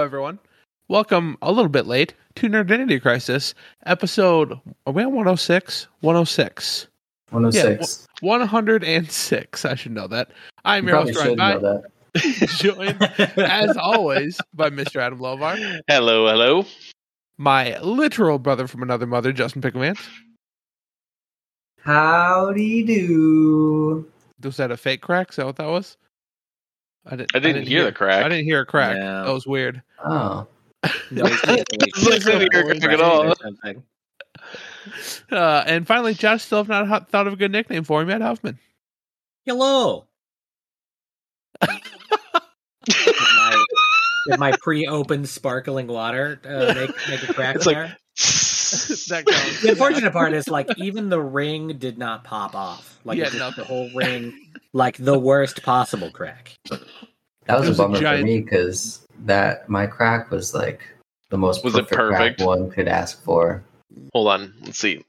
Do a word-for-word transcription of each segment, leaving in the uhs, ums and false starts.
everyone. Welcome a little bit late to Nerdinity Crisis, episode, are we on one oh six? one oh six. one oh six. Yeah, one hundred six. I should know that. I'm You your probably host, should Ryan know By, that. joined, as always, by Mister Adam Lovar. Hello, hello. My literal brother from another mother, Justin Picklemans. Howdy do. Was that a fake crack? Is that what that was? I didn't, I didn't hear the crack. I didn't hear a crack. No. That was weird. Oh. No, it's like, It's like a crack at all. Uh, and finally, Josh still have not ho- thought of a good nickname for him yet, Huffman. Hello. Did my, did my pre-opened sparkling water uh, make, make a crack It's there? like That counts. The unfortunate part is, like, even the ring did not pop off. Like, Yeah, it's just nothing. the whole ring, like, the worst possible crack. That was, It was a a bummer giant- for me because that my crack was like the most Was it perfect, perfect? crack one could ask for. Hold on, let's see.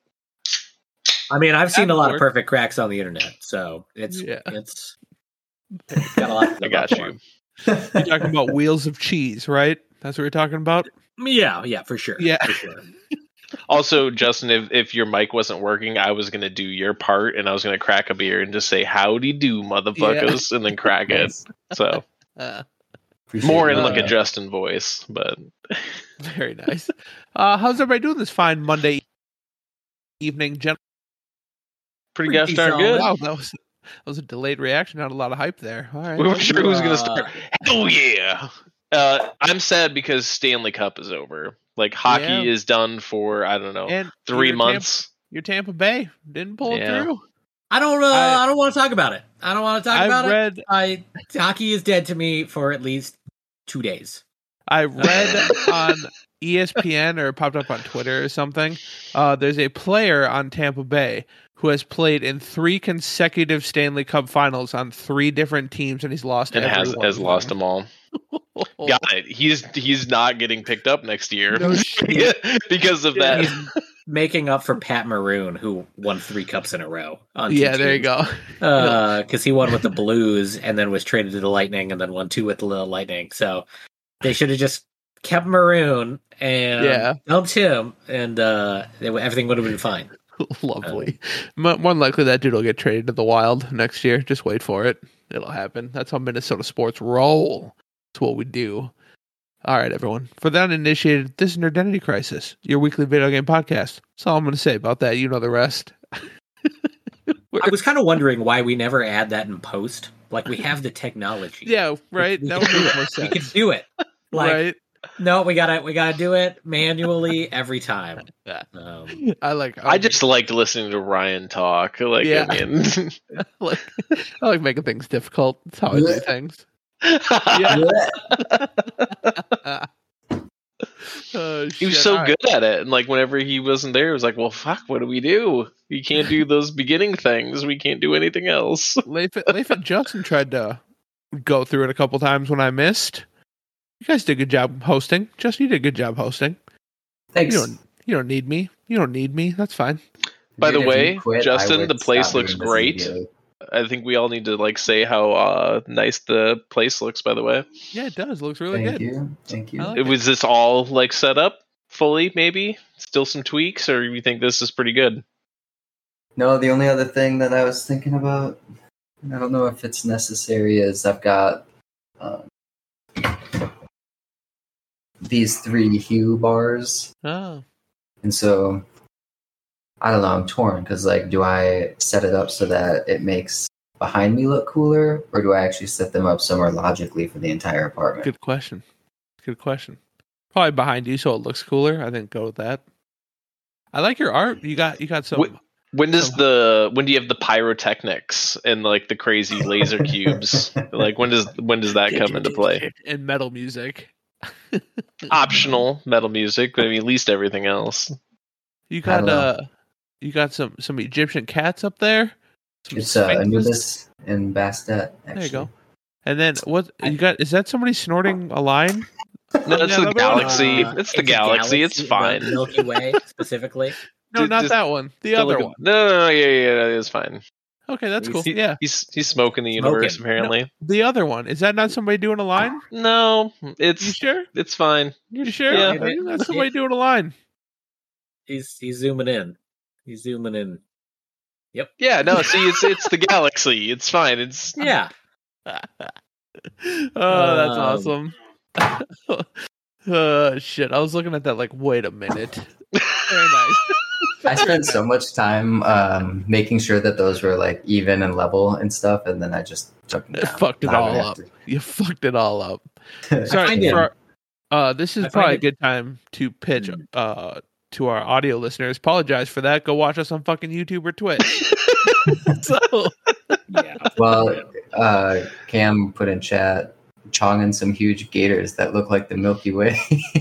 I mean, I've seen That a lot worked. of perfect cracks on the internet, so it's Yeah. it's, it's got a lot to I live got up you. for. You're talking about wheels of cheese, right? That's what we're talking about? Yeah, yeah, for sure. Yeah. For sure. Also, Justin, if, if your mic wasn't working, I was gonna do your part, and I was gonna crack a beer and just say "Howdy do, motherfuckers," and then crack it. Nice. So Uh, Appreciate more in that. like a Uh, Justin voice, but very nice. Uh, how's everybody doing this fine Monday evening, gentlemen? pretty, Pretty gosh darn solid. good. Wow, that was that was a delayed reaction. Not a lot of hype there. All right. We weren't sure who was gonna Uh, start. Hell yeah! Uh, I'm sad because Stanley Cup is over. Like hockey Yeah. is done for I don't know And three your months. Tampa, your Tampa Bay didn't pull it Yeah. through. I don't. Uh, I- I, don't want to talk about it. I don't want to talk I about it. read. I hockey is dead to me for at least two days. I read on E S P N or it popped up on Twitter or something. Uh, there's a player on Tampa Bay who has played in three consecutive Stanley Cup Finals on three different teams, and he's lost. And every has one has of lost them. them all. Got it. He's he's not getting picked up next year No shit. because of Yeah. that. He's making up for Pat Maroon, who won three cups in a row. On two Yeah, there you teams. go. Because he won with the Blues and then was traded to the Lightning and then won two with the Lightning. So they should have just kept Maroon and Yeah. dumped him, and uh, they, everything would have been fine. Lovely. Mo- More than likely, that dude will get traded to the Wild next year. Just wait for it. It'll happen. That's how Minnesota sports roll. That's what we do. All right, everyone. For the uninitiated, this is an Identity Crisis, your weekly video game podcast. That's all I'm going to say about that. You know the rest. I was kind of wondering why we never add that in post. Like, we have the technology. Yeah, right. We That could would do make it. more We sense. could do it. Like, right. no, we gotta we gotta do it manually every time. Um, I like. I just liked listening to Ryan talk. Like, Yeah. I mean, like. I like making things difficult. That's how I do Yeah. things. Yeah. Oh, he was shit. so All right. good at it, and like whenever he wasn't there, it was like, well, fuck, what do we do? We can't do those beginning things. We can't do anything else. Leif, Leif and Justin tried to go through it a couple times when I missed. You guys did a good job hosting. Justin, you did a good job hosting. Thanks. You don't. You don't need me. You don't need me. That's fine. By the Dude, if way, you quit, I Justin, would the place stop looks doing this great. immediately. I think we all need to like say how uh, nice the place looks. By the way, Yeah, it does. It looks really Thank good. you. Thank you. I like it was this all like set up fully? Maybe still some tweaks, or you think this is pretty good? No, the only other thing that I was thinking about, and I don't know if it's necessary, is I've got um, these three hue bars, Oh, and so I don't know. I'm torn because, like, do I set it up so that it makes behind me look cooler, or do I actually set them up somewhere logically for the entire apartment? good question. Good question. Probably behind you, so it looks cooler. I think go with that. I like your art. You got. You got some. Wh- When does Some- the when do you have the pyrotechnics and like the crazy laser cubes? Like when does when does that come into play? And metal music. Optional metal music, but I mean at least everything else. You I got don't know. uh, you got some some Egyptian cats up there. Some It's uh, sphinxes. Anubis and Bastet. Actually. There you go. And then what you got? Is that somebody snorting a line? No, that's Yeah, the that one? galaxy. uh, it's the a galaxy. It's the fine. Milky Way specifically. No, Just- not just that one. The Don't other look at- one. No, no, no, yeah, yeah, yeah, it's fine. Okay, that's He's- cool. He- Yeah. He's he's smoking the universe Smoking. apparently. The other one, is that not somebody doing a line? No, You it's sure? it's fine. You sure? Yeah. I think that's somebody doing a line. He's he's zooming in. He's zooming in. Yeah, no, see, it's it's the galaxy. It's fine. It's Yeah. Oh, that's Um, awesome. uh, shit. I was looking at that like, wait a minute. Very nice. I spent so much time um, making sure that those were like even and level and stuff, and then I just took them It down. fucked it Now I all have up. to- You fucked it all up. I Sorry find it- for our, uh this is I find probably a it- good time to pitch uh to our audio listeners. Apologize for that. Go watch us on fucking YouTube or Twitch. So Yeah. Well, uh, Cam put in chat, chonging some huge gators that look like the Milky Way.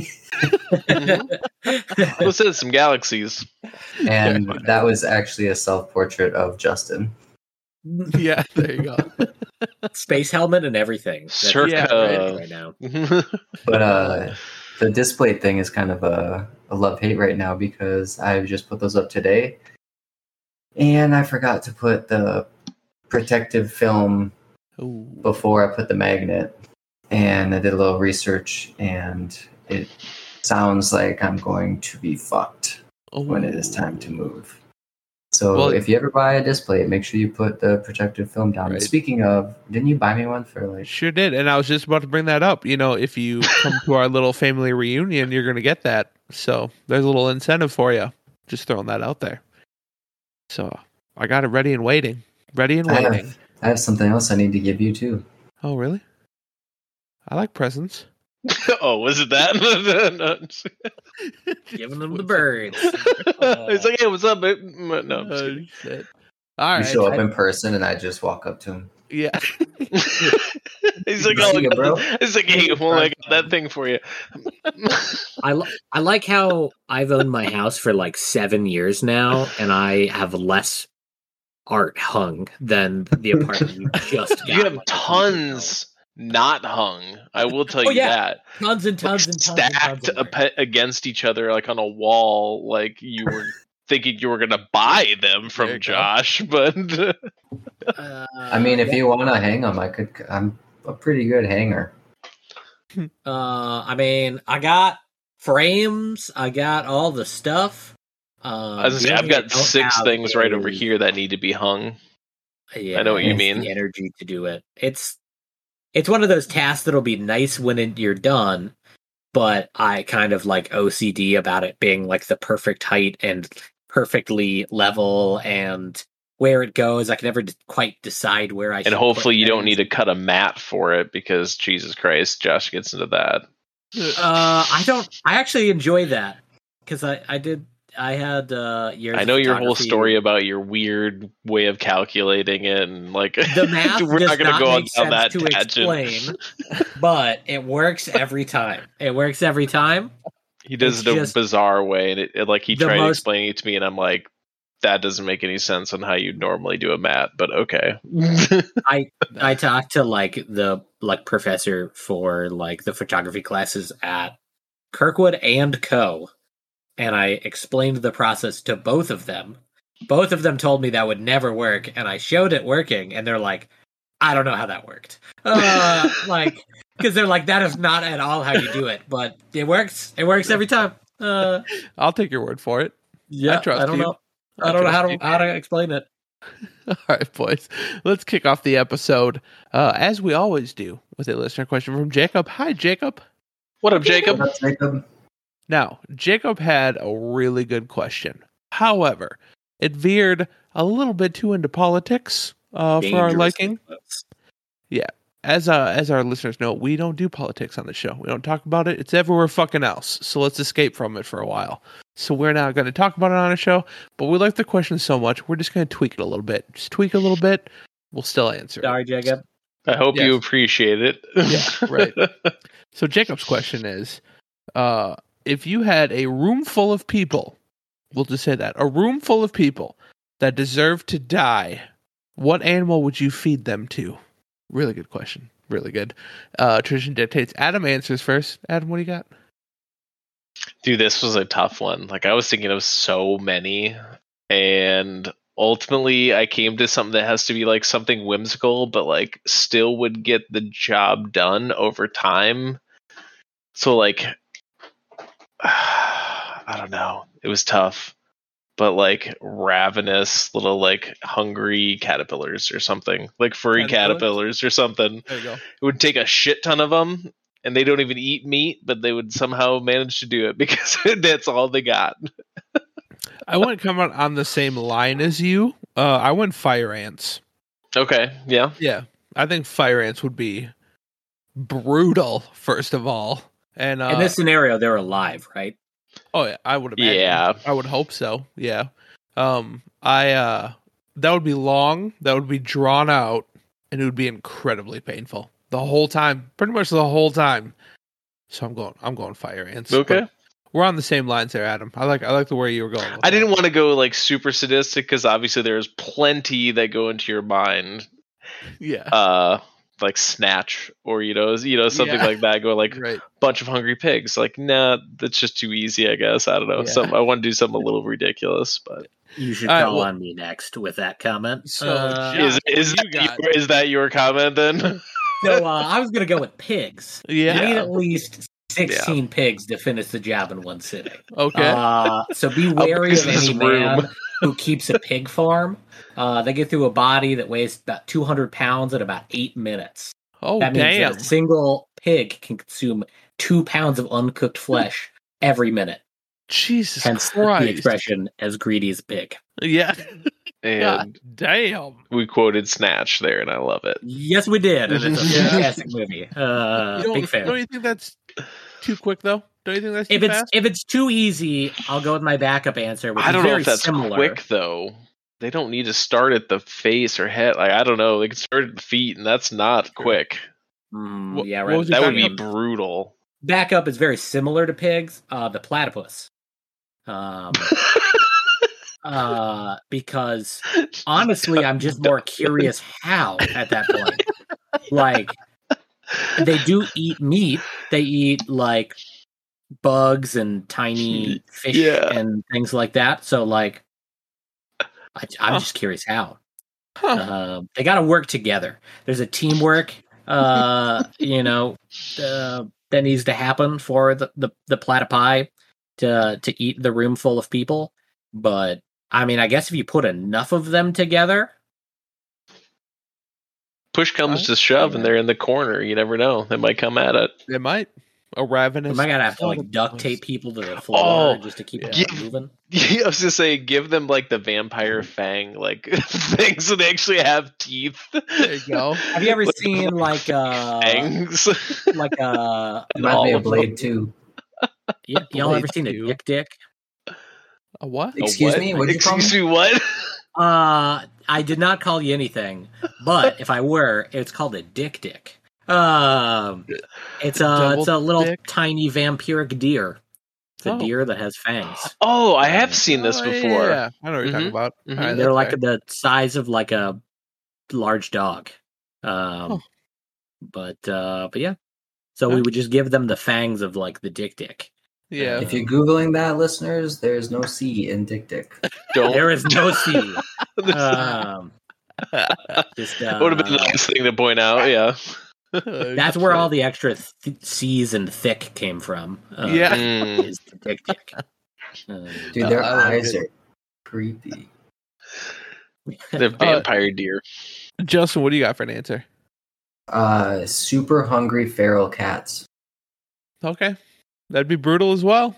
Who said some galaxies? And that was actually a self-portrait of Justin. yeah, there you go. Space helmet and everything. That's Circa. Yeah, right now. But uh, the display thing is kind of a, a love-hate right now because I just put those up today. And I forgot to put the protective film Ooh. before I put the magnet. And I did a little research, and it sounds like I'm going to be fucked when it is time to move. So Well- if you ever buy a display, make sure you put the protective film down. Right. Speaking of, didn't you buy me one for like? Sure did, and I was just about to bring that up. You know, if you come to our little family reunion, you're going to get that. So there's a little incentive for you. Just throwing that out there. So I got it ready and waiting. Ready and I waiting. have, I have something else I need to give you too. Oh, really? I like presents. Oh, was it that? No. Giving them the birds. He's like, hey, what's up, babe? No, I'm just Oh, kidding. shit. All You right. show up in person, and I just walk up to him. Yeah. He's like, You oh, see I it, got bro? this- He's like, hey, well, I got that thing for you. I, li- I like how I've owned my house for like seven years now, and I have less art hung than the apartment you just got. You have like, a week tons not hung. I will tell Oh, you yeah. that. ago. tons and Like, tons and tons and stacked tons. of ap- against each other, like on a wall, like you were thinking you were gonna buy them There from you go. Josh, but Uh, I mean, if you want to hang them, I could. I'm a pretty good hanger. Uh, I mean, I got frames. I got all the stuff. Um, I was gonna say, the I've only thing I got don't six have things right over is- here that need to be hung. Yeah, I know what you it's mean. The energy to do it. It's it's one of those tasks that'll be nice when it, you're done, but I kind of like O C D about it being like the perfect height and perfectly level and where it goes. I can never d- quite decide where I. And should hopefully put you don't things. need to cut a mat for it because Jesus Christ, Josh gets into that. Uh, I don't. I actually enjoy that because I I did. I had uh years. I of know your whole photography. story about your weird way of calculating it, and like The math we're does not going to not go on make down that sense to tangent. explain, but it works every time. It works every time. He does It's it in a just bizarre way, and it, it like he the tried most- explaining it to me, and I'm like, that doesn't make any sense on how you normally do a mat, but okay. I I talked to like the like professor for like the photography classes at Kirkwood and Co. And I explained the process to both of them. Both of them told me that would never work, and I showed it working, and they're like, I don't know how that worked. Uh, like, because they're like, that is not at all how you do it, but it works. It works every time. Uh, I'll take your word for it. yeah, I trust I don't you. know. I don't know how trust to you. how to explain it. All right, boys. Let's kick off the episode uh, as we always do with a listener question from Jacob. Hi, Jacob. What up, Jacob? What up, Jacob? Now, Jacob had a really good question. However, it veered a little bit too into politics uh, for our Dangerously liking. close. As uh, as our listeners know, we don't do politics on the show. We don't talk about it. It's everywhere fucking else. So let's escape from it for a while. So we're not going to talk about it on a show, but we like the question so much, we're just going to tweak it a little bit. Just tweak it a little bit. We'll still answer it. Sorry, Jacob. I hope Yes. you appreciate it. Yeah, right. So Jacob's question is, uh, if you had a room full of people, we'll just say that, a room full of people that deserve to die, what animal would you feed them to? Really good question. Really good. Uh, tradition dictates. Adam answers first. Adam, what do you got? Dude, this was a tough one. Like I was thinking of so many, and ultimately I came to something that has to be like something whimsical, but like still would get the job done over time. So like, I don't know. It was tough, but like ravenous little like hungry caterpillars or something, like furry caterpillars, caterpillars or something. There you go. It would take a shit ton of them, and they don't even eat meat, but they would somehow manage to do it because that's all they got. I wouldn't come out on the same line as you. Uh, I went fire ants. Okay, yeah. Yeah, I think fire ants would be brutal, first of all. And uh, in this scenario, they're alive, right? Oh, yeah, I would imagine. Yeah. I would hope so, yeah. Um, I uh, that would be long, that would be drawn out, and it would be incredibly painful. The whole time, pretty much the whole time. So I'm going I'm going fire ants. Okay. But we're on the same lines there, Adam. I like I like the way you were going. With I that. didn't want to go like super sadistic because obviously there's plenty that go into your mind. Yeah. Uh, like Snatch or you know you know something Yeah. like that. Go like Right. bunch of hungry pigs. Like nah, that's just too easy. I guess I don't know. Yeah. Some I want to do something a little ridiculous, but You should All right, call well- on me next with that comment. So, Uh, Yeah, is what is do that you got? your, is that your comment then? so uh, I was gonna go with pigs. Yeah. You need at least sixteen pigs to finish the job in one sitting. Okay. Uh, so be wary big of is this any room? man who keeps a pig farm. Uh, they get through a body that weighs about two hundred pounds in about eight minutes. oh That means damn. that a single pig can consume two pounds of uncooked flesh every minute. Jesus Hence Christ. the expression "as greedy as a pig." Yeah. And God damn. we quoted Snatch there, and I love it. Yes, we did, and it's a Yeah. fantastic movie. Uh, You don't, big fan. don't you think that's too quick though? Don't you think that's too If it's fast? if it's too easy, I'll go with my backup answer, which I is don't know very if that's similar. quick though. They don't need to start at the face or head. Like I don't know. They can start at the feet, and that's not quick. Mm, What- yeah, what right. was your That would be backup? brutal. Backup is very similar to pigs. Uh, the platypus. Um, uh, because honestly, I'm just more curious how at that point. Like, they do eat meat. They eat like bugs and tiny fish Yeah. and things like that. So, like, I, I'm Huh. just curious how. Huh. Um, they got to work together. There's a teamwork, uh, you know, uh, that needs to happen for the, the, the platypi to to eat the room full of people. But I mean, I guess if you put enough of them together, Push comes Huh? to shove, and they're in the corner. You never know; they might come at it. It might. A ravenous. am I gonna have to like duct platypus. tape people to the floor Oh, just to keep yeah. them moving? I was gonna say, give them like the vampire fang like things, so they actually have teeth. There you go. Have you ever seen like uh fangs? like uh Reminds me all of of Blade two. y- y'all ever Blade seen a two. dick dick? A what? A Excuse what? me, what'd you call me? Excuse me, what? Uh, I did not call you anything, but if I were, it's called a dick dick. Um, it's a Double it's a little dick? tiny vampiric deer. It's a Oh. deer that has fangs. Oh, I have seen this Oh, before. Yeah, I know what you're talking Mhm. about. Mhm. All right, They're that's like fair. the size of like a large dog. Um, Oh. but uh, but yeah. So we Huh. would just give them the fangs of like the dick dick. yeah. If you're Googling that, listeners, there's no C in Dick Dick. Don't. There is no C. Um, just, uh, would have been the nice thing to point out. Yeah. that's where all the extra th- C's and thick came from. Uh, Yeah. Mm. is the dick dick. Uh, Dude, their I love eyes it. are creepy. The vampire deer. Justin, what do you got for an answer? Uh, super hungry feral cats. Okay, that'd be brutal as well.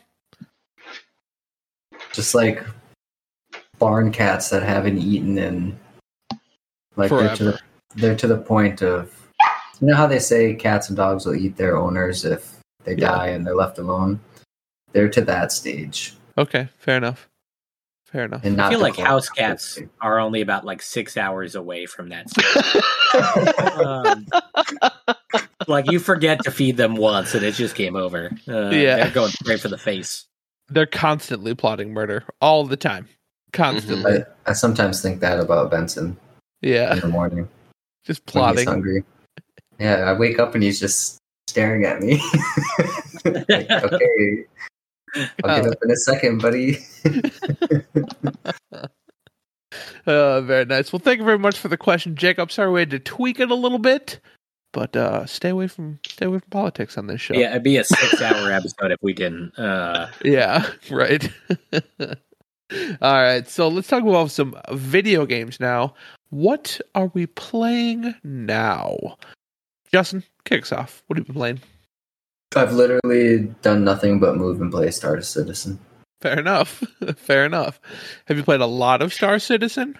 Just like barn cats that haven't eaten in like they're to the Forever. they're to the point of, you know how they say cats and dogs will eat their owners if they Yeah. die and they're left alone. They're to that stage. Okay, fair enough. Fair enough. And not I feel the like close- house cats are only about like six hours away from that. um, like you forget to feed them once and it's just game over. Uh, Yeah. they're going straight for the face. They're constantly plotting murder all the time. Constantly. I, I sometimes think that about Benson Yeah, in the morning just when he's plotting. hungry. Yeah, I wake up and he's just staring at me. Like, okay, I'll get Oh. up in a second, buddy. Uh, very nice. Well, thank you very much for the question, Jake. I'm sorry we had to tweak it a little bit, but uh, stay away from stay away from politics on this show. Yeah, it'd be a six-hour episode if we didn't. Uh, Yeah, right. All right, so let's talk about some video games now. What are we playing now? Justin, kick us off. What have you been playing? I've literally done nothing but move and play Star Citizen. Fair enough. Fair enough. Have you played a lot of Star Citizen?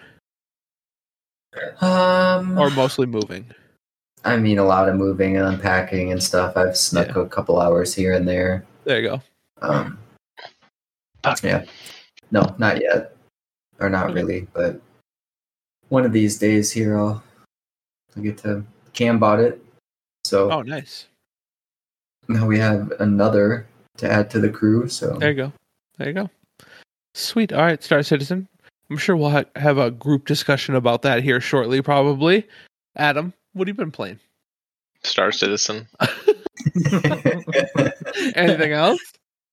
Um, Or mostly moving? I mean, a lot of moving and unpacking and stuff. I've snuck Yeah. a couple hours here and there. There you go. Um, yeah. No, not yet. Or not really, but one of these days here I'll, I'll get to... Cam bought it. So Oh, nice. now we have another to add to the crew. So There you go. There you go. Sweet. All right, Star Citizen. I'm sure we'll ha- have a group discussion about that here shortly, probably. Adam, what have you been playing? Star Citizen. Anything else?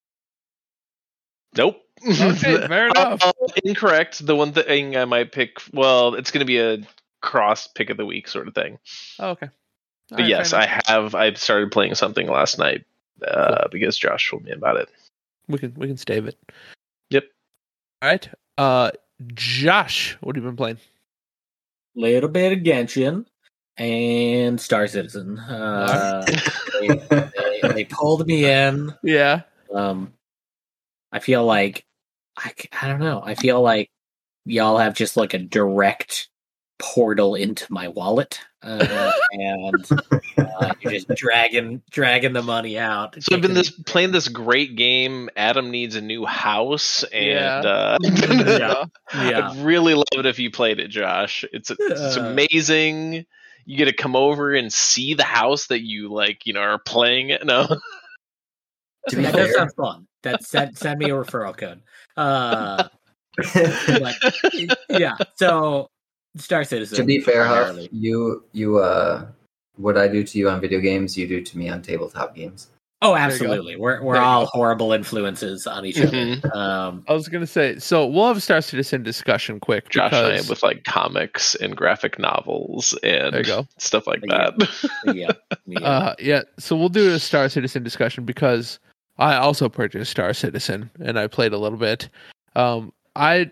Nope. Okay, fair enough. Uh, incorrect. The one thing I might pick, well, it's going to be a cross pick of the week sort of thing. Oh, okay. All But right, yes, fair I enough. have. I started playing something last night uh, because Josh told me about it. We can we can stave it. Yep. All right. Uh, Josh, what have you been playing? little bit of Genshin and Star Citizen. Uh, they, they, they pulled me in. Yeah. Um, I feel like I, c- I don't know. I feel like y'all have just like a direct portal into my wallet, uh, and uh, you're just dragging dragging the money out. So I've been taking- this playing this great game. Adam needs a new house, and Yeah. uh, Yeah. Yeah. I'd really love it if you played it, Josh. It's it's Uh. amazing. You get to come over and see the house that you like, you know, are playing it. No, To be that does fair, sound fun. That send send me a referral code. Uh, but, yeah. So Star Citizen. to be fair, Huff, primarily. you you uh, what I do to you on video games, you do to me on tabletop games. Oh, you go. absolutely. We're we're There you all go. horrible influences on each Mhm. other. Um, I was gonna say, so we'll have a Star Citizen discussion quick. Josh and I because, with like comics and graphic novels and There you go. stuff like Yeah. that. yeah. yeah. Uh, yeah. So we'll do a Star Citizen discussion because I also purchased Star Citizen and I played a little bit. Um, I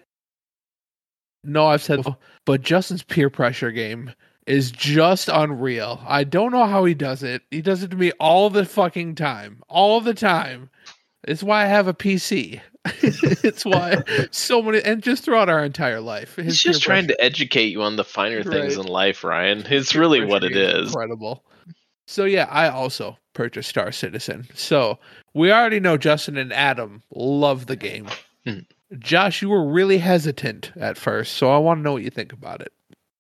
know I've said, before, but Justin's peer pressure game is just unreal. I don't know how he does it. He does it to me all the fucking time, all the time. It's why I have a P C. It's why so many, and just throughout our entire life, He's just trying to educate you on the finer things Right. in life, Ryan. It's really what it is. Incredible. So yeah, I also purchased Star Citizen. So we already know Justin and Adam love the game. Hmm. Josh, you were really hesitant at first, so I want to know what you think about it.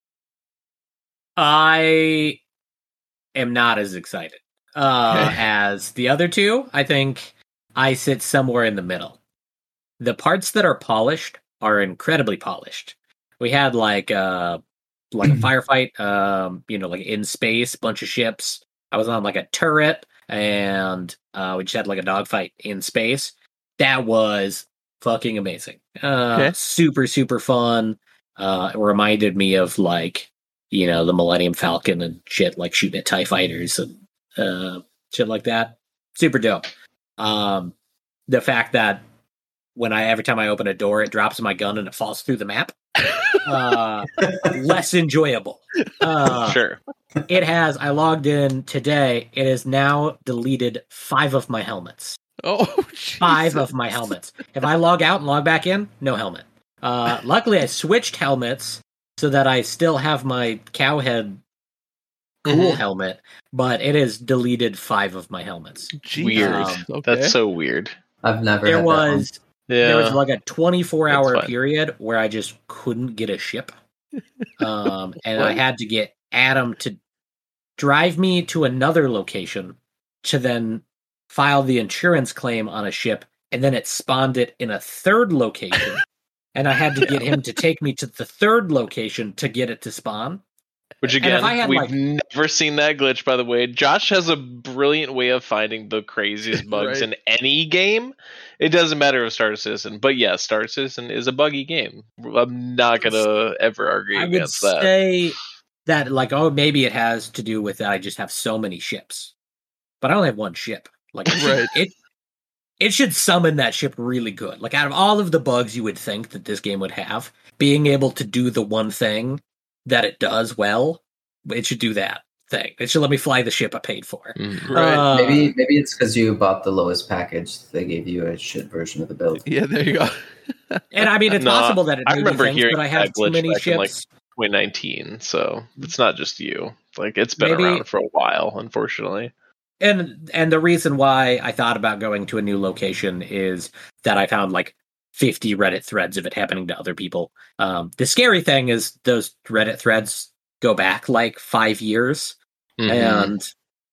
I am not as excited uh, Okay. as the other two. I think I sit somewhere in the middle. The parts that are polished are incredibly polished. We had like uh like a firefight, um, you know, like in space, bunch of ships. I was on like a turret, and uh, we just had like a dogfight in space. That was fucking amazing. Uh, Okay. Super, super fun. Uh, it reminded me of like, you know, the Millennium Falcon and shit, like shooting at TIE fighters and uh, shit like that. Super dope. Um, the fact that when I every time I open a door, it drops my gun and it falls through the map. Uh, less enjoyable. Uh, Sure. It has. I logged in today. It has now deleted five of my helmets. Oh, Five Jesus. of my helmets. If I log out and log back in, no helmet. Uh, luckily, I switched helmets so that I still have my cowhead cool Mhm. helmet, but it has deleted five of my helmets. Jesus. Weird. Um, Okay. That's so weird. I've never. There had that one. was Yeah. there was like a twenty-four That's hour fine. period where I just couldn't get a ship. Um, and I What? had to get Adam to drive me to another location to then file the insurance claim on a ship, and then it spawned it in a third location. And I had to get him to take me to the third location to get it to spawn. Which And again, if I had, we've like- never seen that glitch, by the way. Josh has a brilliant way of finding the craziest bugs Right. in any game. It doesn't matter if Star Citizen, but yeah, Star Citizen is a buggy game. I'm not gonna ever argue I would against that. say that, like, oh, maybe it has to do with that I just have so many ships, but I only have one ship. Like, it should, Right. it it should summon that ship really good. Like, out of all of the bugs you would think that this game would have, being able to do the one thing that it does well, it should do that thing. It should let me fly the ship I paid for. Mm. Right. Uh, Maybe maybe it's because you bought the lowest package. They gave you a shit version of the build. Yeah, there you go. and I mean, it's No, possible that it I may be remember things, hearing but I have that too glitch many back in, like, ships. twenty nineteen, so it's not just you. Like, it's been Maybe- around for a while, unfortunately. And and the reason why I thought about going to a new location is that I found like fifty Reddit threads of it happening to other people. Um, the scary thing is those Reddit threads go back like five years, Mhm. and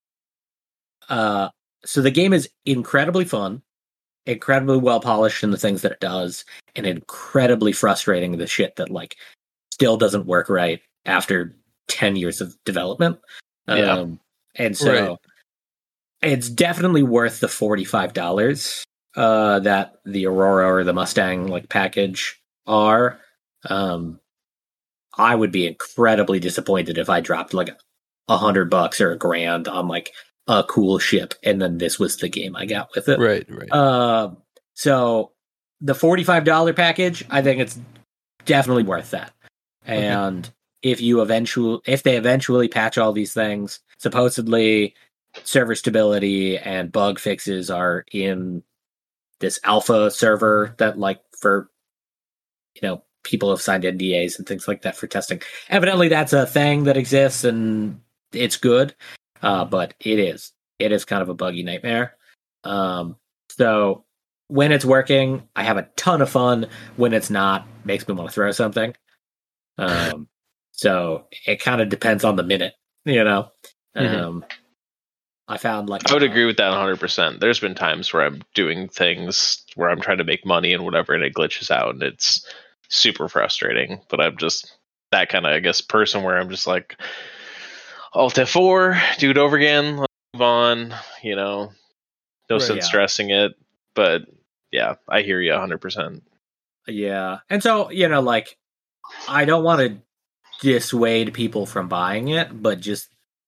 uh, so the game is incredibly fun, incredibly well polished in the things that it does, and incredibly frustrating the shit that like still doesn't work right after ten years of development. Yeah. Um, and so. Right. It's definitely worth the forty-five dollars uh, that the Aurora or the Mustang like package are. Um, I would be incredibly disappointed if I dropped like a hundred bucks or a grand on like a cool ship, and then this was the game I got with it. Right, right. Uh, so the forty-five dollars package, I think it's definitely worth that. And if you eventually, if they eventually patch all these things, supposedly server stability and bug fixes are in this alpha server that, like, for, you know, people have signed N D As and things like that for testing. Evidently that's a thing that exists and it's good. Uh, but it is, it is kind of a buggy nightmare. Um, so when it's working, I have a ton of fun. When it's not, makes me want to throw something. Um, so it kind of depends on the minute, you know? Mhm. Um, I found like I would uh, agree with that one hundred percent. There's been times where I'm doing things where I'm trying to make money and whatever, and it glitches out, and it's super frustrating. But I'm just that kind of, I guess, person where I'm just like, Alt F four, do it over again, let's move on, you know, no Right, sense yeah. stressing it. But yeah, I hear you one hundred percent. Yeah. And so, you know, like, I don't want to dissuade people from buying it, but just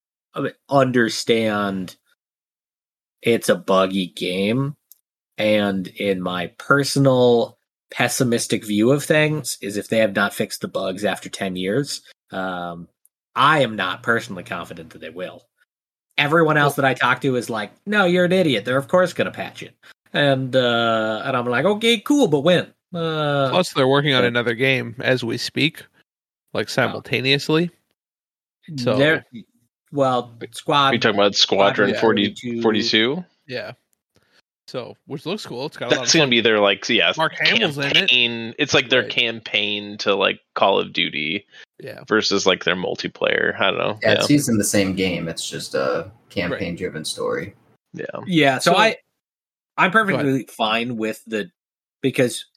understand it's a buggy game. And in my personal pessimistic view of things is if they have not fixed the bugs after ten years, um, I am not personally confident that they will. Everyone else that I talk to is like, no, you're an idiot. They're of course going to patch it. And, uh, and I'm like, okay, cool, but when? Uh, Plus, they're working on but- another game as we speak, like simultaneously. So- There, well, squad. Are you talking about Squadron yeah, forty, forty-two. forty-two? Yeah. So, which looks cool. It's got a lot of That's going fun. to be their, like, yeah, Mark Hamill's in it. campaign. It's like their Right. campaign to, like, Call of Duty Yeah. versus, like, their multiplayer. I don't know. Yeah, Yeah. it's using the same game. It's just a campaign-driven story. Yeah. Yeah, so, So- I, I'm Go perfectly fine with the because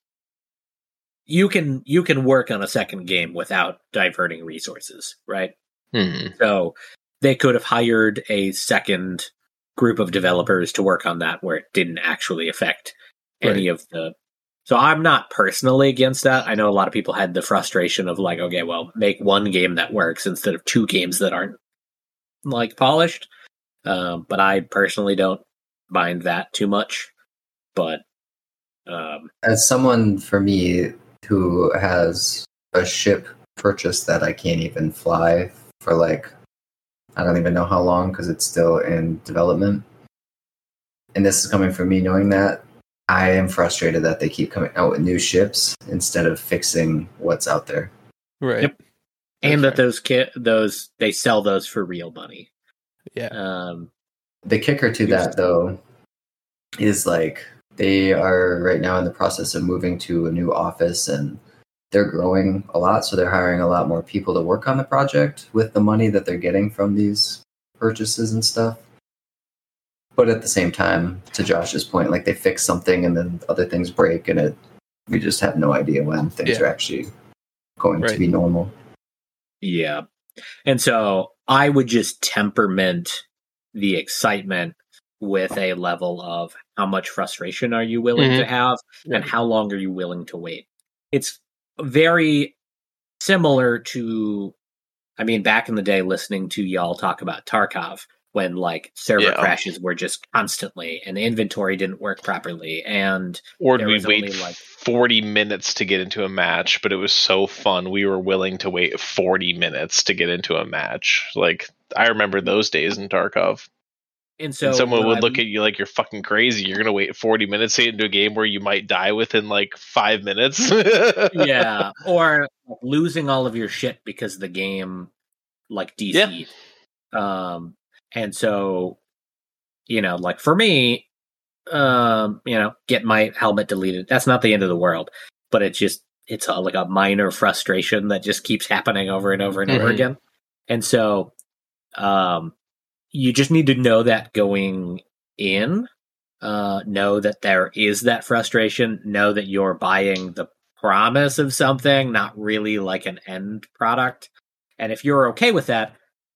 you can you can work on a second game without diverting resources, right? Hmm. So they could have hired a second group of developers to work on that where it didn't actually affect any of the. So I'm not personally against that. I know a lot of people had the frustration of like, okay, well, make one game that works instead of two games that aren't like polished. Um, but I personally don't mind that too much. But um, As someone, for me, who has a ship purchase that I can't even fly for, like, I don't even know how long because it's still in development. And this is coming from me knowing that. I am frustrated that they keep coming out with new ships instead of fixing what's out there. Right. Yep. and That's that those kit those they sell those for real money. Yeah. Um, The kicker to that, though, is like they are right now in the process of moving to a new office and they're growing a lot. So they're hiring a lot more people to work on the project with the money that they're getting from these purchases and stuff. But at the same time, to Josh's point, like they fix something and then other things break and it we just have no idea when things Yeah. are actually going Right. to be normal. yeah. And so I would just temperament the excitement with a level of how much frustration are you willing Mhm. to have and how long are you willing to wait. It's very similar to, I mean, back in the day, listening to y'all talk about Tarkov, when like server Yeah. crashes were just constantly and the inventory didn't work properly. And Or there we was wait only, like- forty minutes to get into a match, but it was so fun. We were willing to wait forty minutes to get into a match. Like, I remember those days in Tarkov. and so and someone when would I- look at you like you're fucking crazy. You're going to wait forty minutes to get into a game where you might die within like five minutes. yeah, or losing all of your shit because the game like D C'd. Um, and so, you know, like for me, um, you know, get my helmet deleted. That's not the end of the world, but it's just it's a, like a minor frustration that just keeps happening over and over and over Mhm. again. And so, um, you just need to know that going in. Uh, know that there is that frustration. Know that you're buying the promise of something, not really like an end product. And if you're okay with that,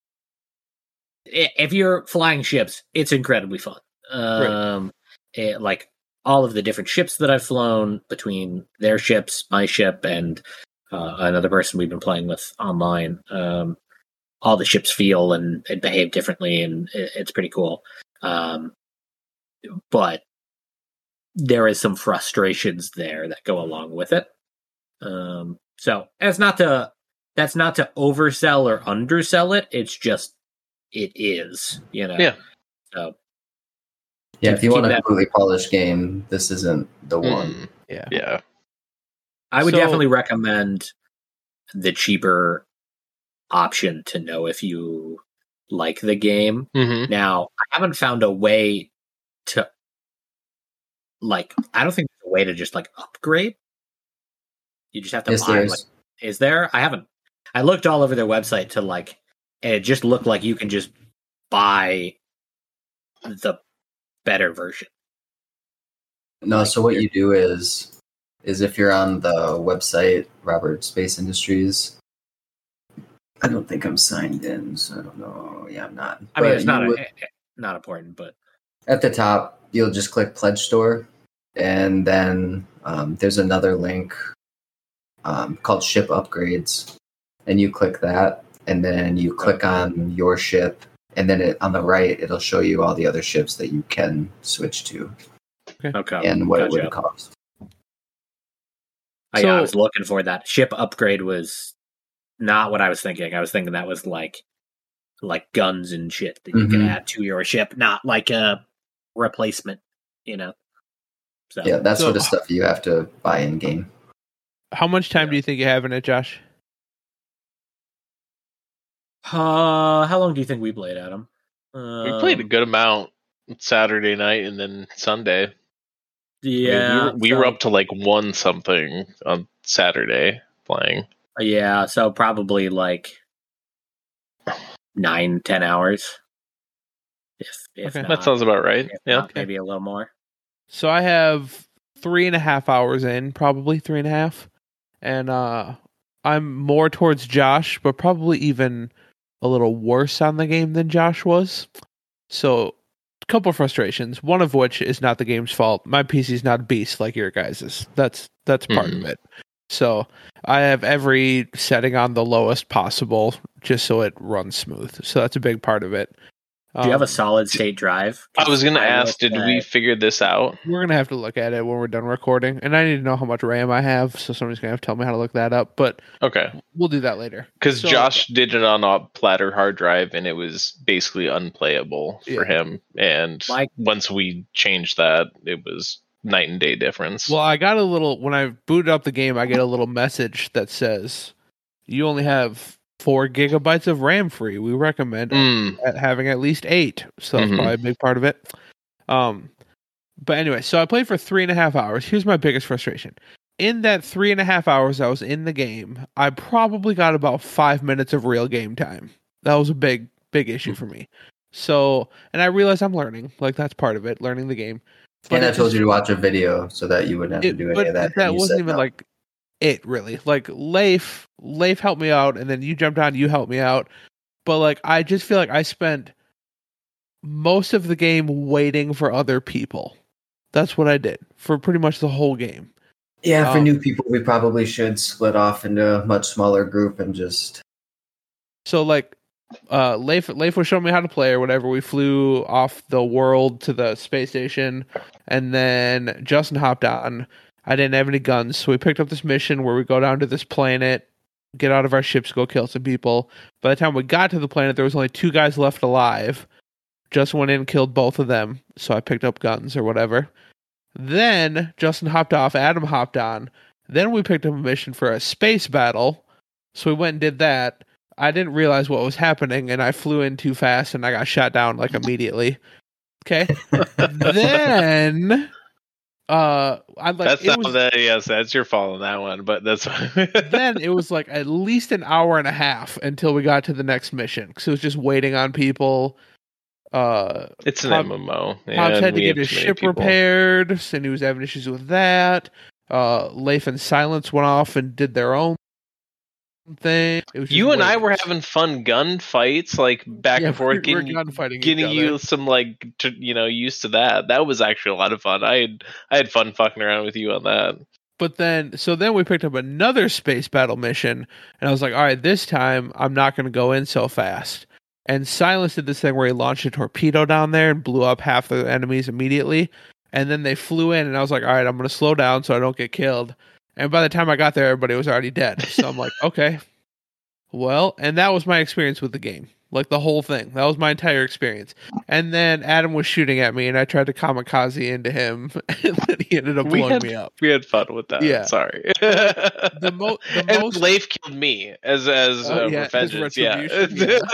i- if you're flying ships, it's incredibly fun. Um, it- like all of the different ships that I've flown between their ships, my ship, and uh, another person we've been playing with online. Um, all the ships feel and, and behave differently, and it, it's pretty cool. Um, but there is some frustrations there that go along with it. Um, so it's not to that's not to oversell or undersell it. It's just it is, you know. Yeah. So Yeah, to if you keep want a that- completely polished game, this isn't the one. Mm, Yeah. yeah. I would So- definitely recommend the cheaper option to know if you like the game. hmm Now, I haven't found a way to like I don't think there's a way to just like upgrade. You just have to Yes, buy there like is. is there? I haven't I looked all over their website to like and it just looked like you can just buy the better version. No, so what you do is is if you're on the website Robert Space Industries. I don't think I'm signed in, so I don't know. Yeah, I'm not. I mean, But it's not you a, would- eh, eh, not important, but at the top, you'll just click Pledge Store, and then um, there's another link um, called Ship Upgrades, and you click that, and then you click on your ship, and then it, on the right, it'll show you all the other ships that you can switch to okay. and what it Gotcha. would cost. Oh, yeah, I So- was looking for that. Ship upgrade was not what I was thinking. I was thinking that was like like guns and shit that you can Mhm. add to your ship, not like a replacement, you know. So Yeah, that So- sort of stuff you have to buy in game. How much time do you think you have in it, Josh? uh, how long do you think we played, Adam? We played a Um, good amount Saturday night and then Sunday. I mean, Yeah, we were, we were so- up to like one something on Saturday playing. Yeah, so probably like nine, ten hours. If if Okay. not, That sounds about right. if Yeah. not, maybe a little more. So I have three and a half hours in, probably three and a half, and uh, I'm more towards Josh, but probably even a little worse on the game than Josh was. So, a couple of frustrations. One of which is not the game's fault. My P C's not a beast like your guys's. That's that's part Mhm. of it. So I have every setting on the lowest possible, just so it runs smooth. So that's a big part of it. Do you have a Um, solid state drive? I was going to will ask, did we say- figure this out? We're gonna have to look at it when we're done recording, and I need to know how much RAM I have, so somebody's gonna have to tell me how to look that up. But Okay. we'll do that later. Because So- Josh did it on a platter hard drive and it was basically unplayable for Yeah. him. And Like- once we changed that, it was night and day difference. Well, I got a little when I booted up the game. I get a little message that says you only have four gigabytes of RAM free. We recommend Mm, at having at least eight, so that's Mhm. probably a big part of it. Um, but anyway, so I played for three and a half hours. Here's my biggest frustration: in that three and a half hours I was in the game, I probably got about five minutes of real game time. That was a big, big issue for me. So, and I realize I'm learning, like that's part of it, learning the game. And it I told just- you to watch a video so that you wouldn't have it- to do any but of that. that and you wasn't said even no. like it really. Like Leif, Leif helped me out, and then you jumped on, you helped me out. But like, I just feel like I spent most of the game waiting for other people. That's what I did for pretty much the whole game. Yeah, for Um, new people, we probably should split off into a much smaller group and just. So like, uh, Leif, Leif was showing me how to play or whatever. We flew off the world to the space station, and then Justin hopped on. I didn't have any guns, so we picked up this mission where we go down to this planet, get out of our ships, go kill some people. By the time we got to the planet, there was only two guys left alive. Justin went in and killed both of them, so I picked up guns or whatever. Then Justin hopped off, Adam hopped on. Then we picked up a mission for a space battle, so we went and did that. I didn't realize what was happening, and I flew in too fast, and I got shot down like immediately. Okay. Then, uh, I like That's it not was, that. Yes, that's your fault on that one. But that's then it was like at least an hour and a half until we got to the next mission because it was just waiting on people. Uh, it's an Pop- M M O. Pops and had to we get have his too many ship people. repaired, and he was having issues with that. Uh, Leif and Silence went off and did their own thing. It was just You and I waiting. were having fun gun fights, like back Yeah, and forth, we were getting, gunfighting each getting other. you some like, to, you know, used to that. That was actually a lot of fun. I had I had fun fucking around with you on that. But then, so then we picked up another space battle mission, and I was like, all right, this time I'm not going to go in so fast. And Silence did this thing where he launched a torpedo down there and blew up half the enemies immediately. And then they flew in, and I was like, all right, I'm going to slow down so I don't get killed. And by the time I got there, everybody was already dead. So I'm like, okay. Well, and that was my experience with the game. Like the whole thing. That was my entire experience. And then Adam was shooting at me, and I tried to kamikaze into him, and then he ended up We blowing had me up. we had fun with that. Yeah. Sorry. The, the, mo- the and most Leif killed me as as Oh, uh, yeah, as vengeance. Yeah. retribution,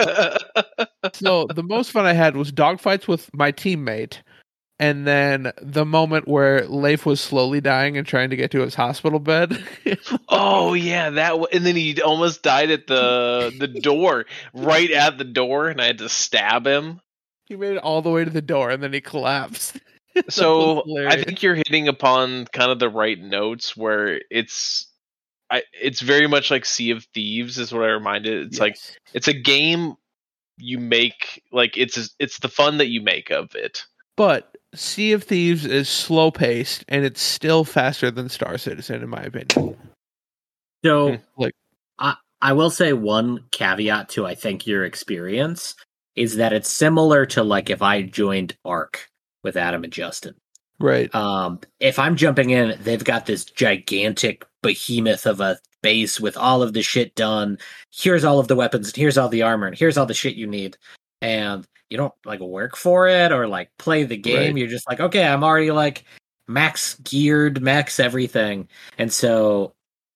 So the most fun I had was dogfights with my teammate, and then the moment where Leif was slowly dying and trying to get to his hospital bed. Oh yeah, that w- and then he almost died at the the door, right at the door, and I had to stab him. He made it all the way to the door, and then he collapsed. That So was I hilarious. think you're hitting upon kind of the right notes where it's, I it's very much like Sea of Thieves is what I reminded. It's like Yes. it's a game you make, like it's it's the fun that you make of it. But Sea of Thieves is slow paced, and it's still faster than Star Citizen, in my opinion. So, Hmm. Like- I, I will say one caveat to I think your experience is that it's similar to like if I joined ARC with Adam and Justin. Right. Um, if I'm jumping in, they've got this gigantic behemoth of a base with all of the shit done. Here's all of the weapons, here's all the armor, and here's all the shit you need. And you don't like work for it or like play the game. Right. You're just like, okay, I'm already like max geared, max everything. And so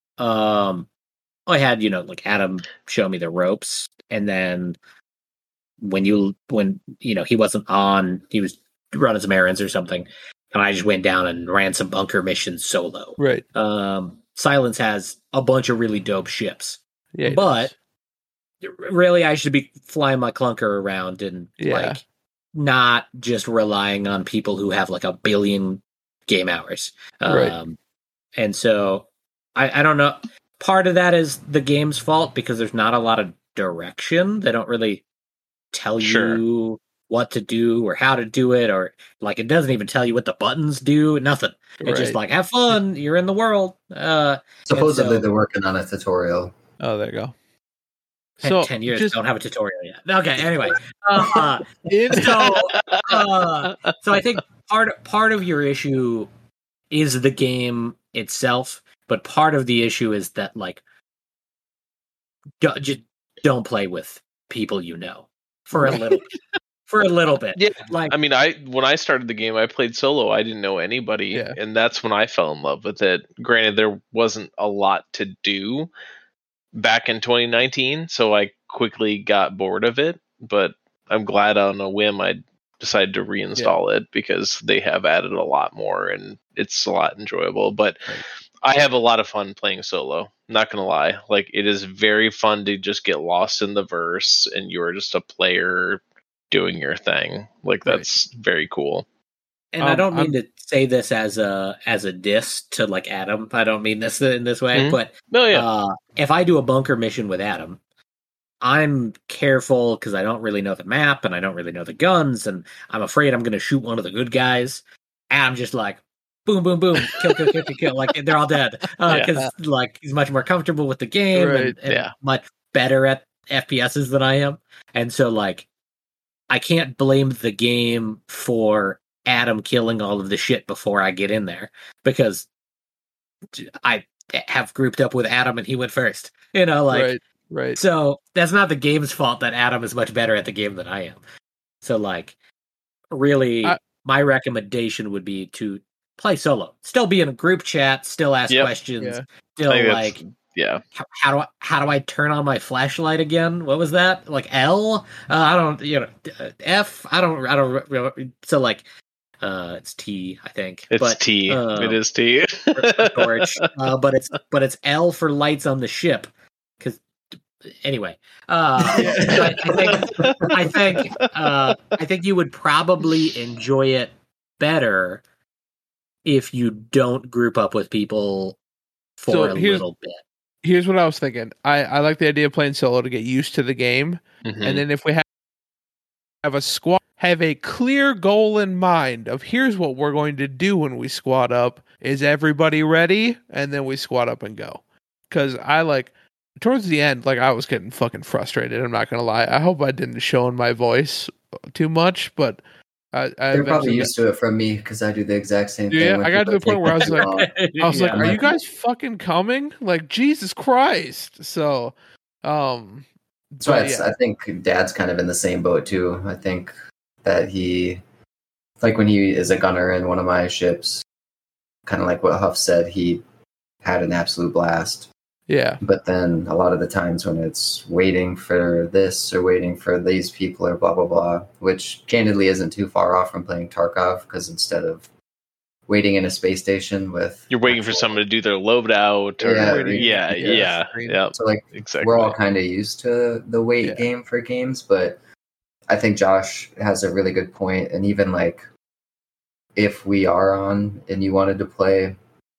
um I had, you know, like Adam show me the ropes, and then when you when you know he wasn't on, he was running some errands or something, and I just went down and ran some bunker missions solo. Right. Um, Silence has a bunch of really dope ships, Yeah. he but does. really I should be flying my clunker around and Yeah. like not just relying on people who have like a billion game hours. Right. Um, and so I, I don't know. Part of that is the game's fault because there's not a lot of direction. They don't really tell Sure. you what to do or how to do it, or like it doesn't even tell you what the buttons do. Nothing. It's just Right. like have fun. You're in the world. Uh, Supposedly so- they're working on a tutorial. Oh, there you go. ten, So ten years just don't have a tutorial yet. Okay. Anyway. Uh, uh, in, so uh, so I think part part of your issue is the game itself, but part of the issue is that like do, just don't play with people you know for a little for a little bit. Yeah. Like I mean, I when I started the game, I played solo. I didn't know anybody, Yeah. and that's when I fell in love with it. Granted, there wasn't a lot to do back in twenty nineteen, so I quickly got bored of it. But I'm glad on a whim I decided to reinstall it because they have added a lot more, and it's a lot enjoyable. But Right. I have a lot of fun playing solo. Not gonna lie, like it is very fun to just get lost in the verse, and you're just a player doing your thing. Like Right. that's very cool. And Um, I don't mean I'm- to say this as a as a diss to like Adam. I don't mean this in this way, Mhm. but No, yeah. uh, if I do a bunker mission with Adam, I'm careful because I don't really know the map and I don't really know the guns, and I'm afraid I'm going to shoot one of the good guys. And I'm just like, boom, boom, boom, kill, kill, kill, kill, kill. Like they're all dead because Yeah. like he's much more comfortable with the game Right, and, and yeah. much better at F P S's than I am, and so like I can't blame the game for Adam killing all of the shit before I get in there because I have grouped up with Adam and he went first. You know, like. right, right. So that's not the game's fault that Adam is much better at the game than I am. So like, really, I- my recommendation would be to play solo. Still be in a group chat. Still ask Yep. questions. Yeah. I Still think that's- like, yeah. how, how do I how do I turn on my flashlight again? What was that? Like L? Uh, I don't. You know, uh, F. I don't. I don't. re- re- So like, uh, it's T. I think. It's but, T. um, it is T. torch. Uh, but it's but it's L for lights on the ship. Because anyway, uh, I, I think I think uh, I think you would probably enjoy it better if you don't group up with people for So a here's- little bit. Here's what I was thinking. I, I like the idea of playing solo to get used to the game. Mhm. And then if we have have a squad, have a clear goal in mind of here's what we're going to do when we squad up. Is everybody ready? And then we squad up and go. Because I like towards the end, like I was getting fucking frustrated. I'm not gonna lie. I hope I didn't show in my voice too much, but I, I They're eventually probably got- used to it from me because I do the exact same thing. Yeah, when I got to the people point where I was take like, long. I was like, Yeah. "Are you like- guys fucking coming? Like Jesus Christ!" So, um, That's why but it's, yeah. I think Dad's kind of in the same boat too. I think that he, like when he is a gunner in one of my ships, kind of like what Huff said, he had an absolute blast. yeah, But then a lot of the times when it's waiting for this or waiting for these people or blah blah blah, which candidly isn't too far off from playing Tarkov, because instead of waiting in a space station with You're waiting for actual- someone to do their loadout, or Yeah, yeah, yeah, yeah, screen. yeah, so like exactly. we're all kind of used to the wait Yeah. game for games, but I think Josh has a really good point. And even like if we are on and you wanted to play,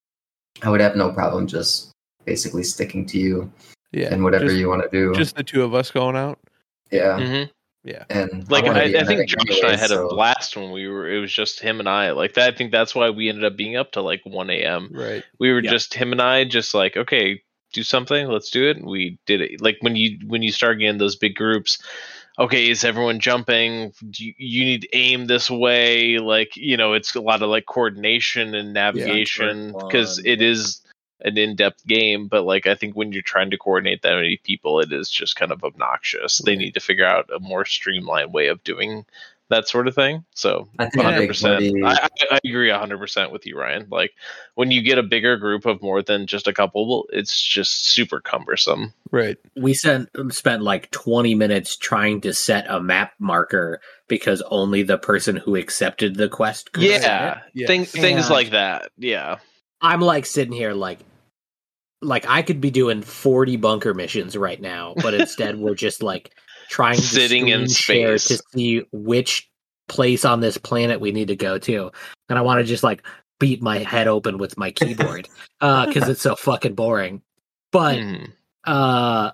I would have no problem just basically sticking to you yeah, and whatever just, you want to do. just the two of us going out. yeah, Mhm. Yeah, and Like wanna I, be I in think it Josh and I anyways, had a so- blast when we were. It was just him and I. Like that. I think that's why we ended up being up to like one a.m. right. We were Yeah. just him and I, just like, okay, do something, let's do it. And we did it. Like when you when you start getting those big groups, okay, is everyone jumping? Do you, you need to aim this way? Like, you know, it's a lot of like coordination and navigation Teamwork because one, it yeah. is an in-depth game. But like, I think when you're trying to coordinate that many people, it is just kind of obnoxious. They Right. need to figure out a more streamlined way of doing that sort of thing. So I think one a hundred big percent. buddy- I, I, I agree one hundred percent with you, Ryan. Like when you get a bigger group of more than just a couple, it's just super cumbersome. Right. We sent, spent like twenty minutes trying to set a map marker because only the person who accepted the quest could set it. Yeah, Yeah. Thing, things And- like that. Yeah, I'm like sitting here like like I could be doing forty bunker missions right now, but instead we're just like trying to Sitting in screen share space. to see which place on this planet we need to go to. And I want to just like beat my head open with my keyboard uh cuz it's so fucking boring. But Mhm. uh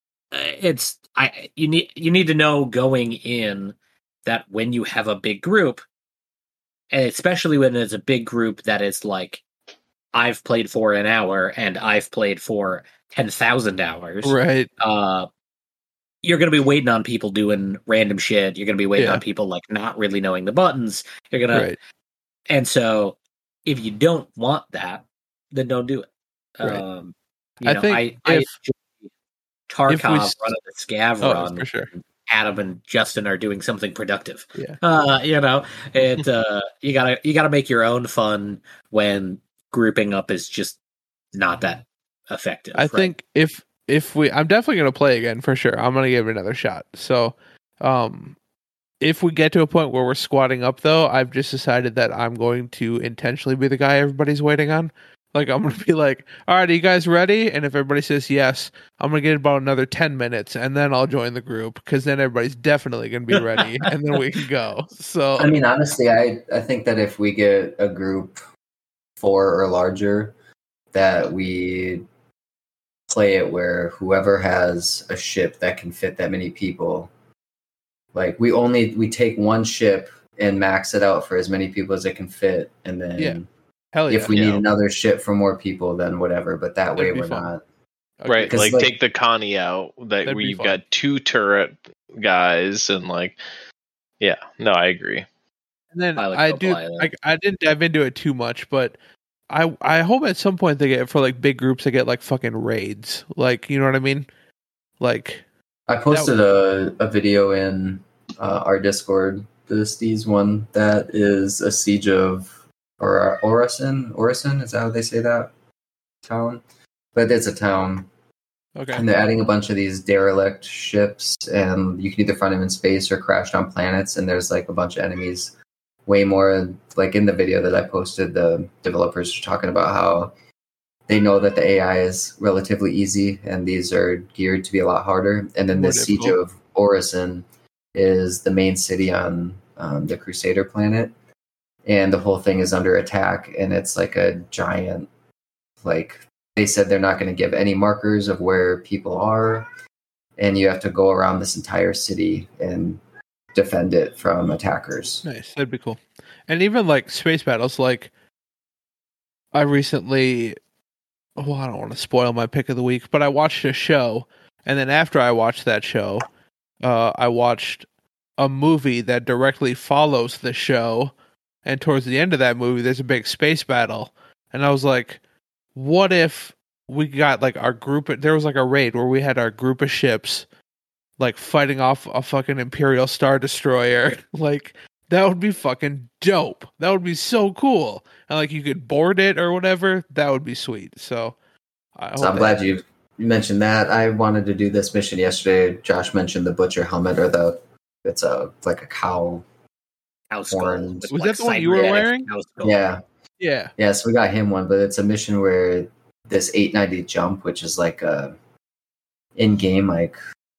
it's I you need you need to know going in that when you have a big group, and especially when it's a big group that is like I've played for an hour and I've played for ten thousand hours, Right. uh you're going to be waiting on people doing random shit. You're going to be waiting Yeah. on people like not really knowing the buttons. You're going to Right. And so if you don't want that, then don't do it. Right. Um you I know, think I, I if- enjoy Tarkov if we s- running the scav Oh, run. for sure. Adam and Justin are doing something productive. Yeah. Uh, you know, it uh you gotta you gotta make your own fun when grouping up is just not that effective. I right? think if if we, I'm definitely gonna play again for sure. I'm gonna give it another shot. So, um, if we get to a point where we're squatting up, though, I've just decided that I'm going to intentionally be the guy everybody's waiting on. Like I'm gonna be like, all right, are you guys ready? And if everybody says yes, I'm gonna get about another ten minutes, and then I'll join the group because then everybody's definitely gonna be ready, and then we can go. So I mean, honestly, I I think that if we get a group four or larger, that we play it where whoever has a ship that can fit that many people, like we only we take one ship and max it out for as many people as it can fit, and then. Yeah. Hell yeah. If we Yeah. need another ship for more people, then whatever. But that That'd way be we're fun. not. Okay. Right, 'Cause, like, like- take the Connie out, that That'd where be you've fun. got two turret guys, and like, yeah, no, I agree. And then I like I Go do. Playa, though. I, I didn't dive into it too much, but I I hope at some point they get for like big groups they get like fucking raids. Like you know what I mean? Like I posted a, a video in uh, our Discord, the Steez one, that is a siege of or Orison. Orison, is that how they say that town? But it's a town. okay. And they're adding a bunch of these derelict ships, and you can either find them in space or crashed on planets. And there's like a bunch of enemies, way more. Like in the video that I posted, the developers are talking about how they know that the A I is relatively easy, and these are geared to be a lot harder. And then More the siege difficult. of Orison is the main city on um, the Crusader planet, and the whole thing is under attack. And it's like a giant, like. They said they're not going to give any markers of where people are, and you have to go around this entire city and defend it from attackers. Nice. That'd be cool. And even like space battles, like I recently, well, I don't want to spoil my pick of the week, but I watched a show, and then after I watched that show, uh, I watched a movie that directly follows the show, and towards the end of that movie, there's a big space battle, and I was like, what if we got like our group? There was like a raid where we had our group of ships like fighting off a fucking Imperial Star Destroyer. Like that would be fucking dope. That would be so cool. And like you could board it or whatever. That would be sweet. So, I So I'm glad you mentioned that. I wanted to do this mission yesterday. Josh mentioned the butcher helmet, or the it's a like a cow. Cow skull. Horns. with, Was like, that the one you were cybernetic wearing? cow skull. Yeah, Yeah. yeah. So we got him one, but it's a mission where this eight ninety jump, which is like a in game like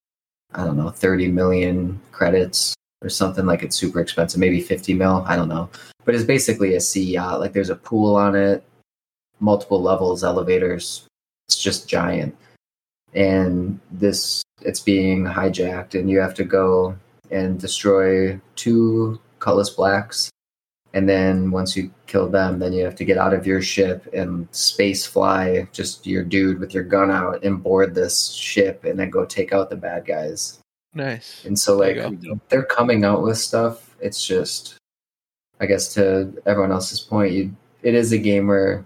I don't know thirty million credits or something. Like it's super expensive, maybe fifty mil. I don't know, but it's basically a sea yacht. Like there's a pool on it, multiple levels, elevators. It's just giant, and this it's being hijacked, and you have to go and destroy two Cutlass Blacks. And then once you kill them, then you have to get out of your ship and space fly just your dude with your gun out and board this ship and then go take out the bad guys. Nice. And so There like you they're coming out with stuff. It's just, I guess to everyone else's point, you it is a game where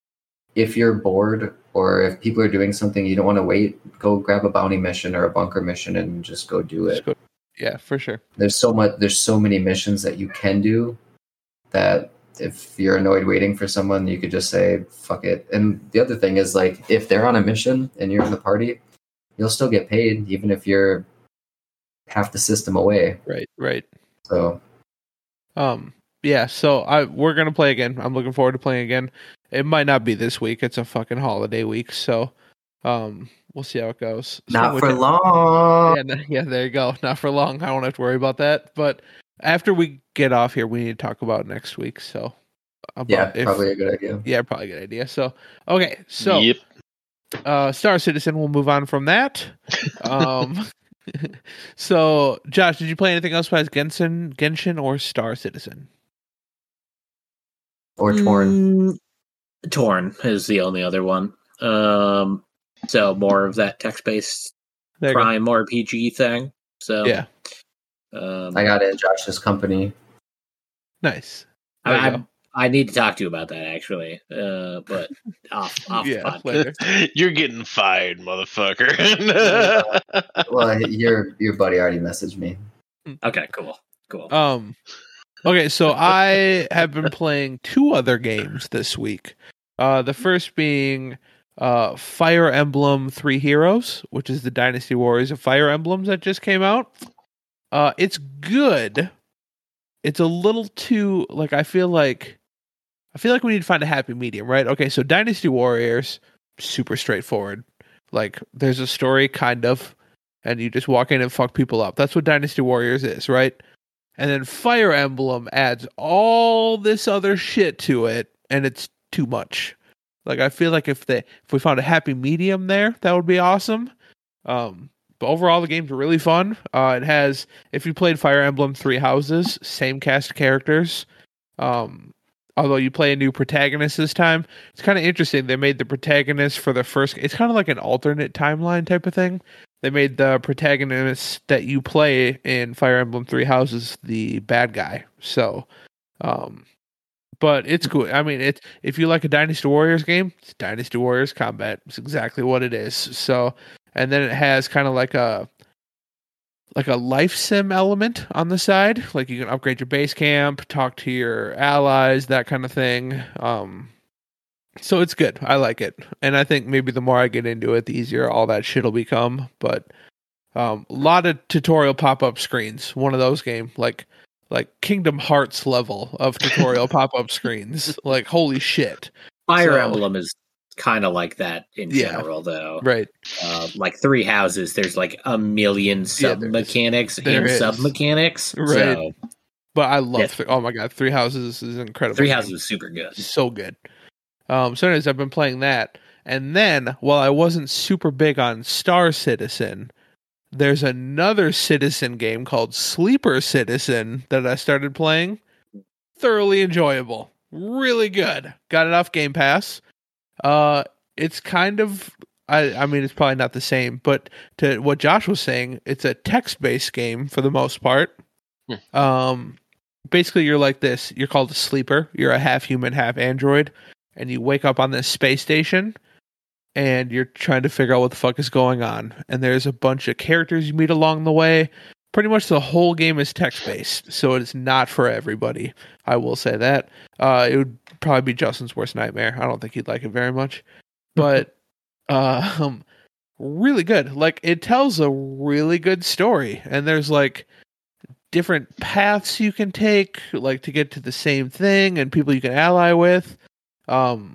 if you're bored or if people are doing something you don't want to wait, go grab a bounty mission or a bunker mission and just go do it. Just go- Yeah, for sure. There's so much. There's so many missions that you can do that if you're annoyed waiting for someone, you could just say fuck it. And the other thing is like if they're on a mission and you're in the party, you'll still get paid even if you're half the system away. Right, right. So Um, yeah. So I we're gonna play again. I'm looking forward to playing again. It might not be this week. It's a fucking holiday week, so um, we'll see how it goes. not So for which- long. Yeah, n- yeah, there you go. Not for long. I don't have to worry about that. But after we get off here, we need to talk about next week. So, about Yeah, if- probably a good idea. yeah, probably a good idea. So, okay, so yep. uh, Star Citizen. We'll move on from that. Um, so, Josh, did you play anything else besides Genshin, Genshin, or Star Citizen? Or torn. Mm, Torn is the only other one. Um, so more of that text-based There you go. crime R P G thing. So Yeah, um, I got it in Josh's company. nice. There you I, go. I I need to talk to you about that actually. Uh, but off off Yeah, podcast. later. You're getting fired, motherfucker. Well, your your buddy already messaged me. Okay, cool, cool. Um, okay, so I have been playing two other games this week. Uh, the first being uh, Fire Emblem Three Heroes, which is the Dynasty Warriors of Fire Emblems that just came out. Uh, it's good. It's a little too like I feel like I feel like we need to find a happy medium, right? Okay, so Dynasty Warriors, super straightforward. Like, there's a story, kind of, and you just walk in and fuck people up. That's what Dynasty Warriors is, right? And then Fire Emblem adds all this other shit to it, and it's too much. Like, I feel like if they if we found a happy medium there, that would be awesome. Um, but overall, the game's really fun. Uh, it has, if you played Fire Emblem Three Houses, same cast of characters. Um, although you play a new protagonist this time, it's kind of interesting. They made the protagonist for the first. It's kind of like an alternate timeline type of thing. They made the protagonist that you play in Fire Emblem Three Houses the bad guy. So, um, but it's cool. I mean, it's if you like a Dynasty Warriors game, it's Dynasty Warriors Combat. It's exactly what it is. So, and then it has kind of like a like a life sim element on the side. Like you can upgrade your base camp, talk to your allies, that kind of thing. Um, so it's good. I like it. And I think maybe the more I get into it, the easier all that shit will become. But um, a lot of tutorial pop-up screens. One of those game, like like Kingdom Hearts level of tutorial pop-up screens. Like, holy shit. Fire So- Emblem is kind of like that in Yeah. general, though. Right. Uh, like Three Houses, there's like a million sub there is. mechanics There and is. sub mechanics. Right. So But I love, Yeah. th- oh my god, Three Houses is incredible. Three game. Houses is super good. So good. Um, so anyways, I've been playing that. And then, while I wasn't super big on Star Citizen, there's another Citizen game called Sleeper Citizen that I started playing. Thoroughly enjoyable. Really good. Got it off Game Pass. Uh, it's kind of, I, I mean, it's probably not the same, but to what Josh was saying, it's a text-based game for the most part. Hmm. Um, basically, you're like this. You're called a sleeper. You're a half human, half android, and you wake up on this space station, and you're trying to figure out what the fuck is going on. And there's a bunch of characters you meet along the way. Pretty much the whole game is text-based, so it's not for everybody. I will say that. Uh, it would probably be Justin's worst nightmare. I don't think he'd like it very much. But uh, um, really good. Like, it tells a really good story. And there's, like, different paths you can take, like, to get to the same thing, and people you can ally with. Um,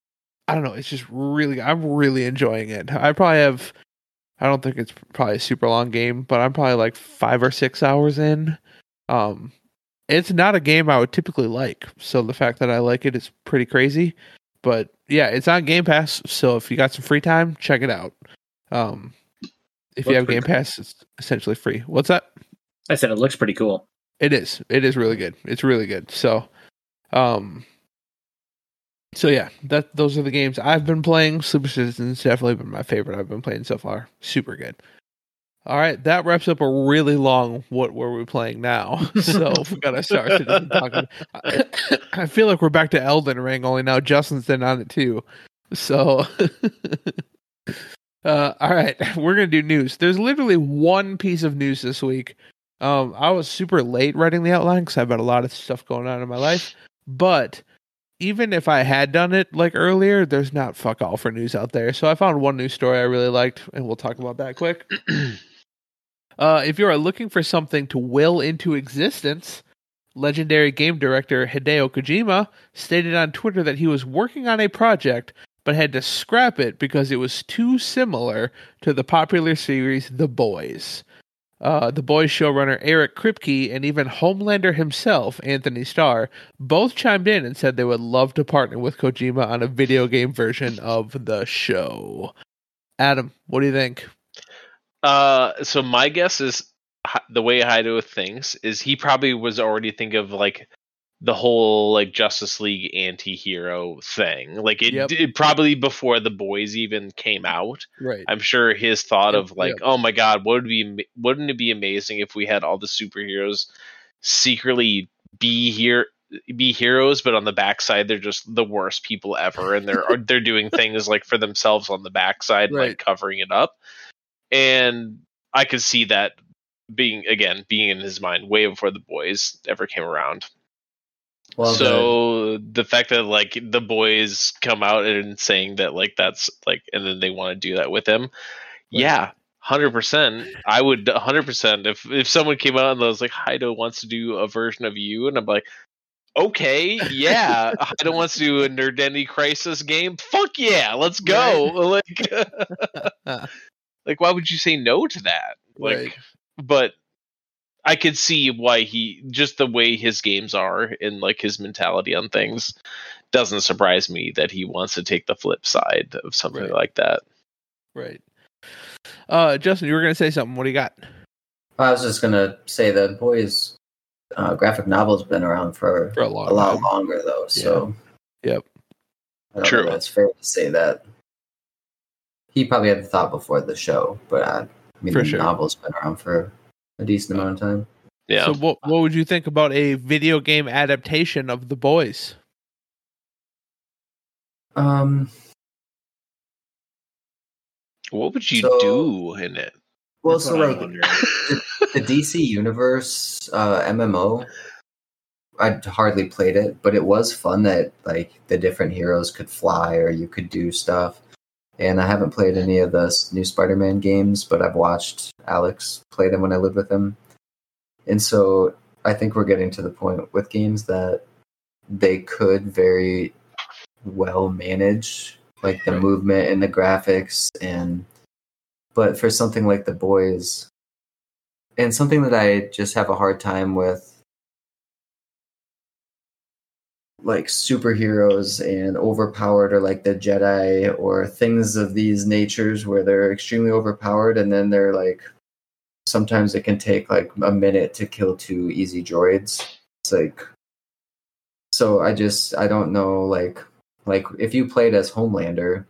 I don't know. It's just really, I'm really enjoying it. I probably have, I don't think it's probably a super long game, but I'm probably like five or six hours in. Um, it's not a game I would typically like. So the fact that I like it is pretty crazy. But yeah, it's on Game Pass. So if you got some free time, check it out. Um, if you Looks have pretty Game Pass, it's essentially free. What's that? I said it looks pretty cool. It is. It is really good. It's really good. So, um, so yeah, that those are the games I've been playing. Sleeper Citizen's definitely been my favorite I've been playing so far. Super good. All right, that wraps up a really long what were we playing now. So we gotta start Citizen talking. I, I feel like we're back to Elden Ring, only now Justin's in on it too. So uh, all right, we're gonna do news. There's literally one piece of news this week. Um, I was super late writing the outline because I've had a lot of stuff going on in my life. But even if I had done it like earlier, there's not fuck all for news out there. So I found one news story I really liked, and we'll talk about that quick. uh, if you are looking for something to will into existence, legendary game director Hideo Kojima stated on Twitter that he was working on a project but had to scrap it because it was too similar to the popular series The Boys. Uh, the Boys showrunner Eric Kripke and even Homelander himself, Anthony Starr, both chimed in and said they would love to partner with Kojima on a video game version of the show. Adam, what do you think? Uh, so my guess is h- the way Hideo thinks is he probably was already thinking of like the whole like Justice League anti-hero thing. Like it, Yep. it probably before The Boys even came out. Right. I'm sure his thought Yep, of like, yep. oh my god, would it be wouldn't it be amazing if we had all the superheroes secretly be here be heroes, but on the backside they're just the worst people ever, and they're they're doing things like for themselves on the backside, Right. like covering it up. And I could see that being again being in his mind way before The Boys ever came around. Well, so the, the fact that like The Boys come out and saying that like that's like, and then they want to do that with him, yeah, one hundred percent. I would one hundred percent if if someone came out and was like, Haido wants to do a version of you, and I'm like, okay, yeah, Haida wants to do a Nerdendi Crisis game. Fuck yeah, let's go. Right. Like, like, why would you say no to that? Like, right. But I could see why he, just the way his games are and like his mentality on things, doesn't surprise me that he wants to take the flip side of something right. like that. Right. Uh, Justin, you were going to say something. What do you got? I was just going to say that Boys uh, graphic novel's been around for, for a, long a lot time. longer, though. So, yeah. Yep. I don't True. know if it's fair to say that. He probably had the thought before the show, but I, I mean, for the sure. novel's been around for a decent amount of time. Yeah. So, what what would you think about a video game adaptation of The Boys? Um. What would you so, do in it? Well, That's so like the, the D C Universe uh, M M O, I hardly played it, but it was fun that like the different heroes could fly or you could do stuff. And I haven't played any of the new Spider-Man games, but I've watched Alex play them when I lived with him. And so I think we're getting to the point with games that they could very well manage like the right. movement and the graphics, and but for something like The Boys, and something that I just have a hard time with, like superheroes and overpowered, or like the Jedi or things of these natures where they're extremely overpowered, and then they're like, sometimes it can take like a minute to kill two easy droids. It's like, so I just, I don't know, like, like if you played as Homelander,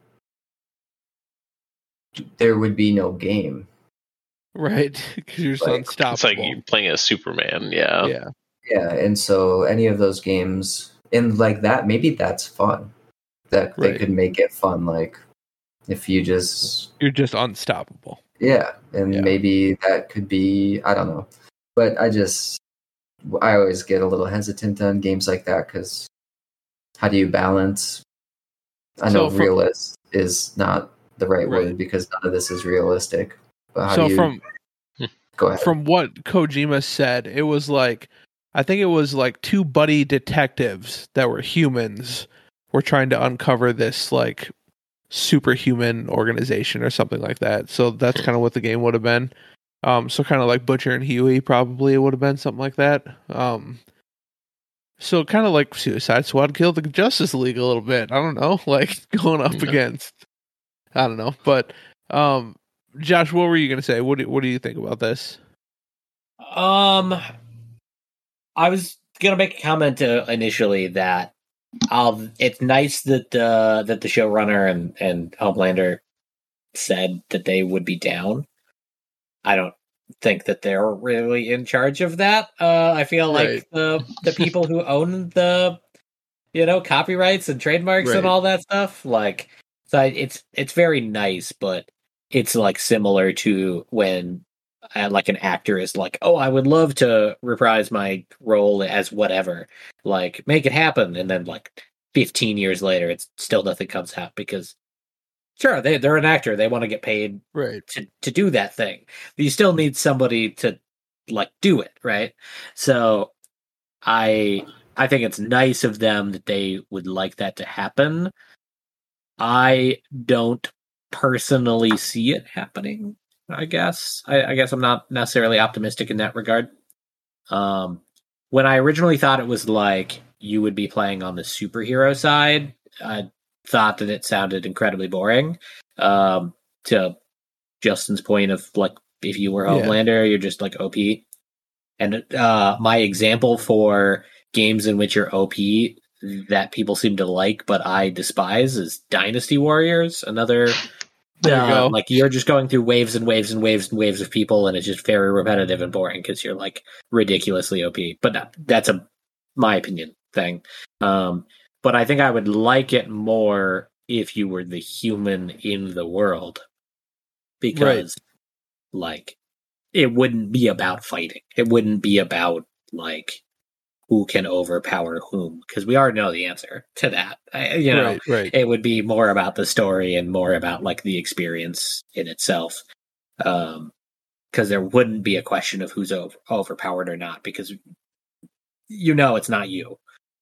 there would be no game. Right, because you're so like, unstoppable. It's like you're playing as Superman, yeah. Yeah. Yeah, and so any of those games, and like that, maybe that's fun. That they right. could make it fun, like if you just... You're just unstoppable. Yeah, and yeah. maybe that could be, I don't know. But I just, I always get a little hesitant on games like that, because how do you balance? I know so from, realist is not the right, right word, because none of this is realistic. But how so do you... from, Go ahead. From what Kojima said, it was like, I think it was like two buddy detectives that were humans were trying to uncover this like superhuman organization or something like that. So that's kind of what the game would have been. Um, so kind of like Butcher and Huey probably would have been something like that. Um, so kind of like Suicide Squad killed the Justice League a little bit. I don't know, like going up yeah. against, I don't know. But um, Josh, what were you going to say? What do, what do you think about this? Um, I was going to make a comment uh, initially that Um, it's nice that uh, that the showrunner and, and Homelander said that they would be down. I don't think that they're really in charge of that. Uh, I feel like right. the the people who own the you know copyrights and trademarks right. and all that stuff, like, so it's it's very nice, but it's like similar to when uh, like an actor is like, oh, I would love to reprise my role as whatever, like make it happen, and then like fifteen years later, it's still nothing comes out because sure, they they're an actor, they want to get paid right to to do that thing, but you still need somebody to like do it, right? So I I think it's nice of them that they would like that to happen. I don't personally see it happening. I guess I, I guess I'm not necessarily optimistic in that regard. Um, when I originally thought it was like you would be playing on the superhero side, I thought that it sounded incredibly boring. Um, to Justin's point of like, if you were Homelander, yeah. you're just like O P. And uh, my example for games in which you're O P that people seem to like, but I despise, is Dynasty Warriors. Another. There you uh, go. Like you're just going through waves and waves and waves and waves of people, and it's just very repetitive and boring because you're like ridiculously O P. But that, that's a my opinion thing. Um, but I think I would like it more if you were the human in the world, because right. like it wouldn't be about fighting. It wouldn't be about like who can overpower whom, because we already know the answer to that. I, you know, right, right. It would be more about the story and more about like the experience in itself. Um, because there wouldn't be a question of who's over, overpowered or not, because you know it's not you.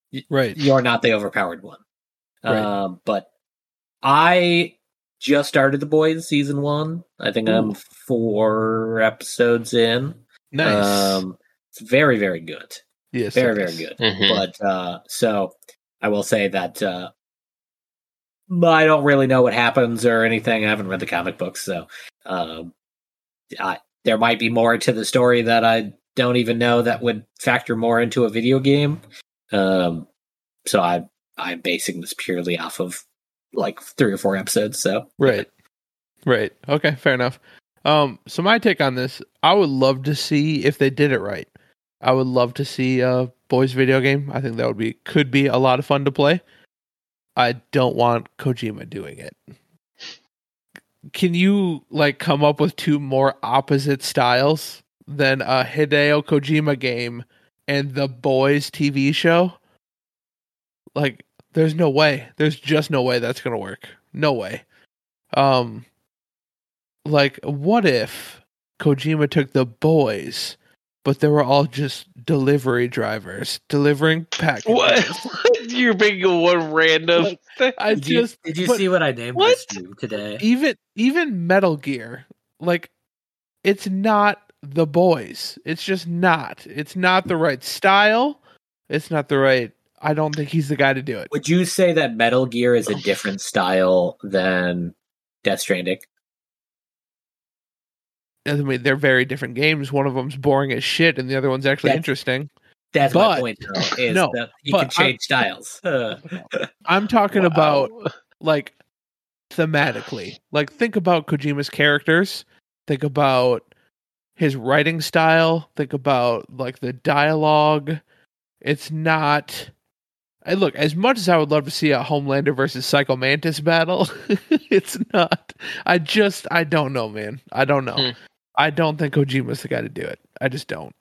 Right. You're not the overpowered one. Right. Um, but I just started The Boys season one. I think Ooh. I'm four episodes in. Nice. Um, it's very, very good. Yes, Very, it very is. good. Mhm. But uh, so I will say that uh, I don't really know what happens or anything. I haven't read the comic books, so um, I, there might be more to the story that I don't even know that would factor more into a video game. Um, so I I'm basing this purely off of like three or four episodes. So Right. Right. Okay, fair enough. Um, so my take on this, I would love to see if they did it right. I would love to see a boys video game. I think that would be could be a lot of fun to play. I don't want Kojima doing it. Can you like come up with two more opposite styles than a Hideo Kojima game and the Boys T V show? Like, there's no way. There's just no way that's gonna work. No way. Um, like, what if Kojima took the Boys, but they were all just delivery drivers delivering packages? What? You're making one random Like, thing. I did you, just did you but see what I named what? this stream today? even even Metal Gear, like, it's not the Boys. It's just not. It's not the right style. It's not the right. I don't think he's the guy to do it. Would you say that Metal Gear is a different style than Death Stranding? I mean, they're very different games. One of them's boring as shit, and the other one's actually That's- interesting. That's But- my point, though, is no, that you but can change styles. Uh, I'm talking Wow. about like thematically. Like, think about Kojima's characters. Think about his writing style. Think about like the dialogue. It's not. I look, as much as I would love to see a Homelander versus Psycho Mantis battle, it's not. I just, I don't know, man. I don't know. Hmm. I don't think Kojima's the guy to do it. I just don't.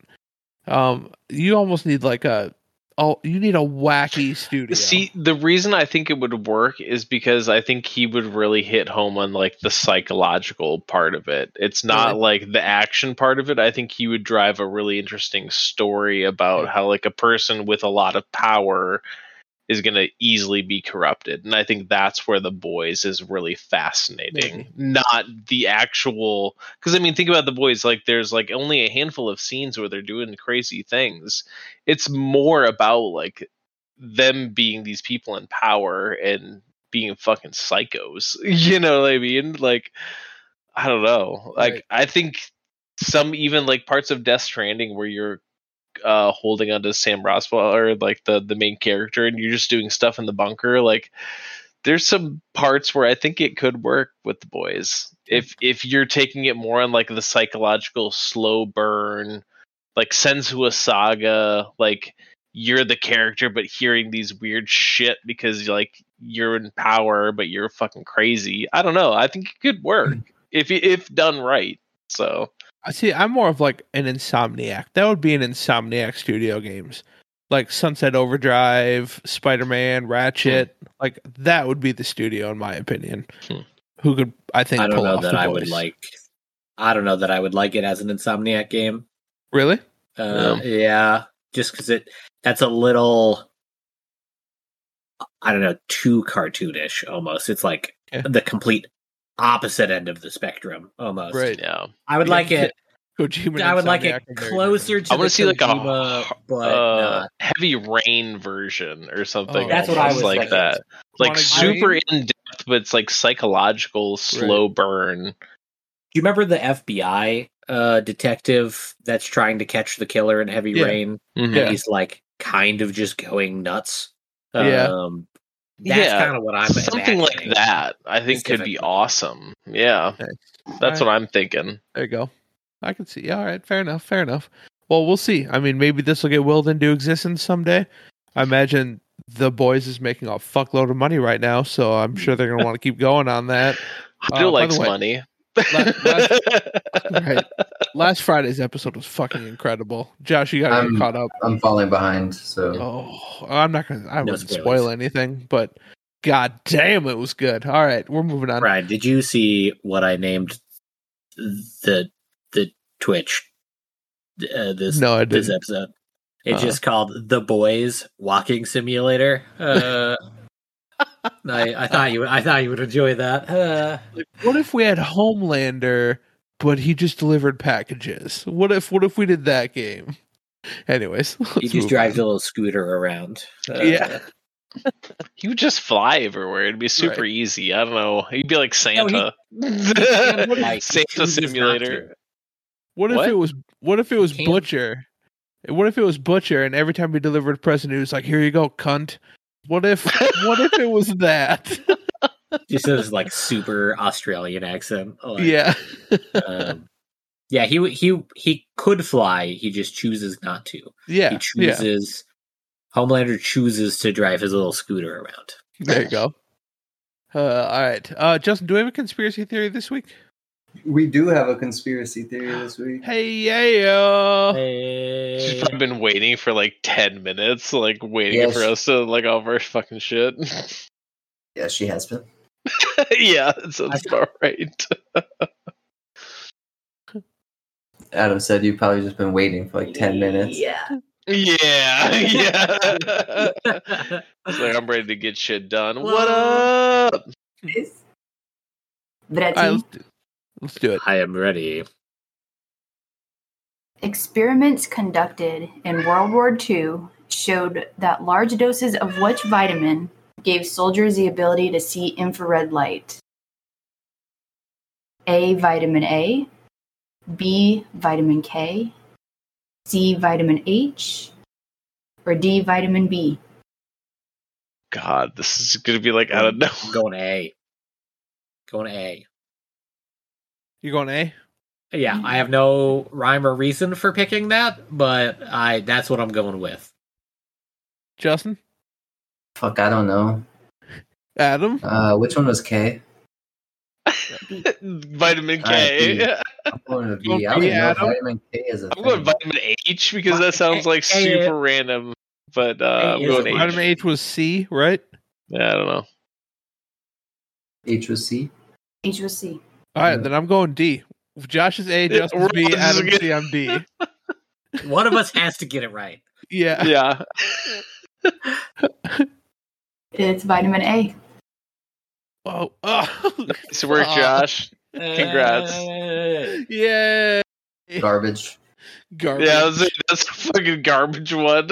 Um, you almost need like a, oh, you need a wacky studio. See, the reason I think it would work is because I think he would really hit home on like the psychological part of it. It's not Really? like the action part of it. I think he would drive a really interesting story about Okay. how like a person with a lot of power is going to easily be corrupted. And I think that's where The Boys is really fascinating. Maybe. Not the actual, because I mean, think about The Boys, like there's like only a handful of scenes where they're doing crazy things. It's more about like them being these people in power and being fucking psychos. You know what I mean? Like, I don't know. Like, Right. I think some even like parts of Death Stranding where you're uh holding onto Sam Roswell or like the the main character and you're just doing stuff in the bunker, like there's some parts where I think it could work with The Boys if if you're taking it more on like the psychological slow burn, like Senua Saga, like you're the character but hearing these weird shit because like you're in power but you're fucking crazy. I don't know, I think it could work if if done right. So I see. I'm more of like an Insomniac. That would be an Insomniac studio games, like Sunset Overdrive, Spider-Man, Ratchet. Like that would be the studio, in my opinion. Hmm. Who could I think I don't pull know off that The I would Boys. like. I don't know that I would like it as an Insomniac game. Really? Uh, yeah, just because it that's a little, I don't know, too cartoonish almost. It's like Yeah. the complete opposite end of the spectrum almost. Right. yeah, I would Yeah, like it. Kojima. and I would like Insomniac it are very closer different. to I the want to see like Kojima, a but uh, not. heavy rain version or something. Oh, That's what I almost was like thinking. that, like Chronic super Rain? in depth, but it's like psychological, slow burn. Do you remember the F B I uh, detective that's trying to catch the killer in Heavy Yeah. Rain? Mhm. Yeah. He's like kind of just going nuts. Yeah. Um, that's Yeah, kind of what I'm something like imagining. that. I think could be Specifically. awesome. Yeah, Nice. that's All what right. I'm thinking. There you go. I can see. All right, fair enough. Fair enough. Well, we'll see. I mean, maybe this will get willed into existence someday. I imagine The Boys is making a fuckload of money right now, so I'm sure they're gonna want to keep going on that. I do Uh, by likes the way, money. last- Right. Last Friday's episode was fucking incredible. Josh, you gotta I'm- get caught up. I'm falling behind, so Oh, I'm not gonna. I No wouldn't spoilers. spoil anything, but god damn, it was good. All right, we're moving on. Brian, did you see what I named the the Twitch uh, this No, I this didn't. episode? It's Uh. just called The Boys Walking Simulator. Uh, I, I thought you I thought you would enjoy that. Uh, Like, what if we had Homelander, but he just delivered packages? What if what if we did that game? Anyways, he let's just move drives on. a little scooter around. Uh, Yeah. He would just fly everywhere. It'd be super Right. easy. I don't know. He'd be like No, he- Santa. like, he Santa chooses not simulator. What if What? it was what if it was can't- Butcher? What if it was Butcher and every time he delivered a present he was like, "Here you go, cunt." What if what if it was that? Just his like super Australian accent. Like, Yeah. um, yeah. He w- he he could fly. He just chooses not to. Yeah. He Yeah. chooses. Homelander chooses to drive his little scooter around. There you go. Uh, all right. Uh, Justin, do we have a conspiracy theory this week? We do have a conspiracy theory this week. Hey, yeah. She's Hey. probably been waiting for like ten minutes, like waiting Yes. for us to like all of our fucking shit. Yeah, she has been. Yeah, that sounds about right. Adam said you've probably just been waiting for like ten minutes. Yeah. Yeah, yeah. It's like I'm ready to get shit done. What up? All right, Vreti. let's do, let's do it. I am ready. Experiments conducted in World War Two showed that large doses of which vitamin gave soldiers the ability to see infrared light? A. Vitamin A. B. Vitamin K. C. Vitamin H. Or D. Vitamin B. God, this is gonna be like I don't know. I'm going A. Going A. You going A? Yeah, I have no rhyme or reason for picking that, but I that's what I'm going with. Justin? Fuck, I don't know. Adam? Uh, which one was K? Vitamin All right, K. B. I'm going to Going B. I don't B, even know if Adam? vitamin K is a I'm thing. going vitamin H because that sounds like Hey, super random. But uh, I'm Hey, going is it H. Vitamin H was C, right? Yeah, I don't know. H was C. H was C. All right, Yeah. then I'm going D. If Josh is A, Yeah, Justin's we're B, all just Adam's gonna- C, I'm D. One of us has to get it right. Yeah. Yeah. It's vitamin A. Oh, oh. Nice work, Oh. Josh. Congrats. Uh, Yeah. Garbage. Garbage. Yeah, that's, that's a fucking garbage one.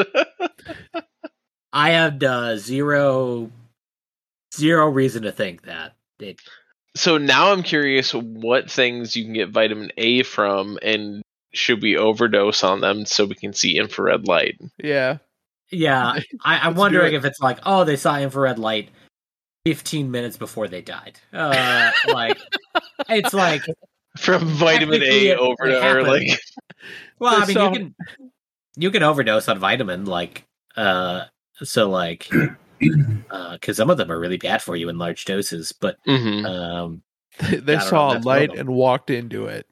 I had uh, zero, zero reason to think that. It, So now I'm curious what things you can get vitamin A from, and should we overdose on them so we can see infrared light? Yeah. yeah, I, I'm Let's do wondering it. if it's like, oh, they saw infrared light fifteen minutes before they died. Uh, like, it's like, From vitamin Technically, A it- over it to or happened. like well, I They mean, saw- you can you can overdose on vitamin, like, uh, so like, because some of them are really bad for you in large doses, but Mhm. um, They, they I don't saw know, a that's one of light them. and walked into it.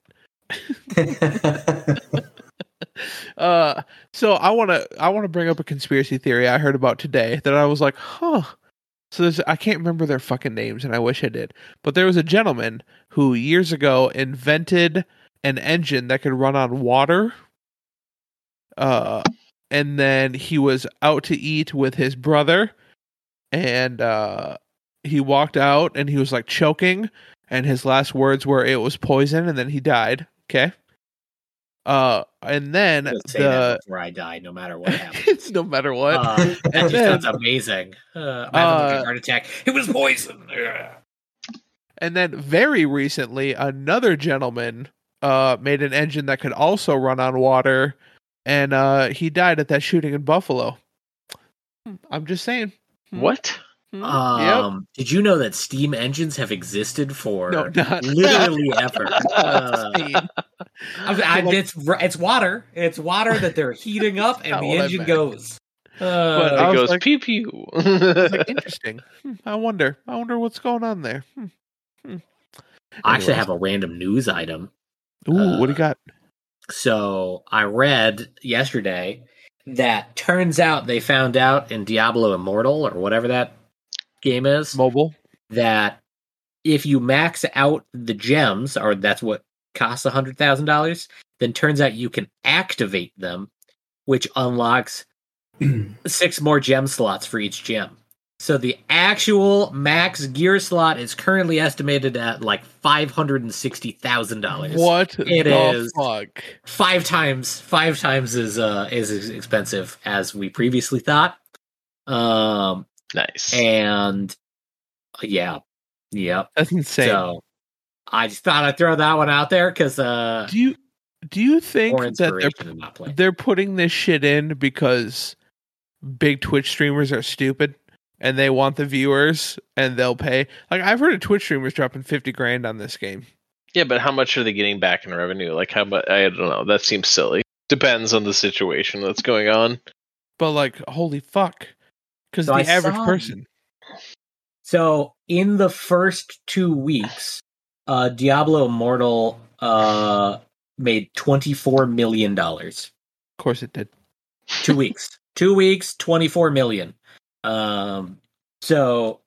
Uh, so I want to I want to bring up a conspiracy theory I heard about today that I was like, huh. So there's I can't remember their fucking names, and I wish I did. But there was a gentleman who years ago invented an engine that could run on water. Uh, and then he was out to eat with his brother, and uh, he walked out, and he was like choking, and his last words were, "It was poison," and then he died. Okay. Uh, and then I'm gonna say the that before I die, no matter what happens. it's no matter what. Uh, that And just then- sounds amazing. Uh, I'm having Uh, a heart attack. It was poison. Ugh. And then very recently, another gentleman uh, made an engine that could also run on water, and uh, he died at that shooting in Buffalo. Hmm, I'm just saying. Hmm, what? hmm, Um, Did you know that steam engines have existed for No, not- literally ever? Uh, Steam. I, I, Like- it's it's water. It's water that they're heating up, and Not the what I engine meant. goes. But Uh, I It was goes like- pew pew. It's like interesting. Hmm, I wonder. I wonder what's going on there. Hmm, hmm. I actually Anyways. have a random news item. Ooh, what do you got? So I read yesterday that turns out they found out in Diablo Immortal or whatever that game is Mobile. that if you max out the gems, or that's what costs a hundred thousand dollars, then turns out you can activate them which unlocks six more gem slots for each gem. So the actual max gear slot is currently estimated at like five hundred sixty thousand dollars. What it the is fuck? Five times, five times as uh, as expensive as we previously thought. Um, Nice. and yeah, yep. That's insane. So I just thought I'd throw that one out there because uh, do you do you think more that they're inspiration in not playing. they're putting this shit in because big Twitch streamers are stupid and they want the viewers and they'll pay? Like, I've heard of Twitch streamers dropping fifty grand on this game. Yeah, but how much are they getting back in revenue? Like, how much? I don't know. That seems silly. Depends on the situation that's going on. But like, holy fuck! Because So the I average saw- person, So in the first two weeks, uh, Diablo Immortal uh, made twenty-four million dollars. of course, it did. Two weeks. Two weeks, twenty-four million. Um, so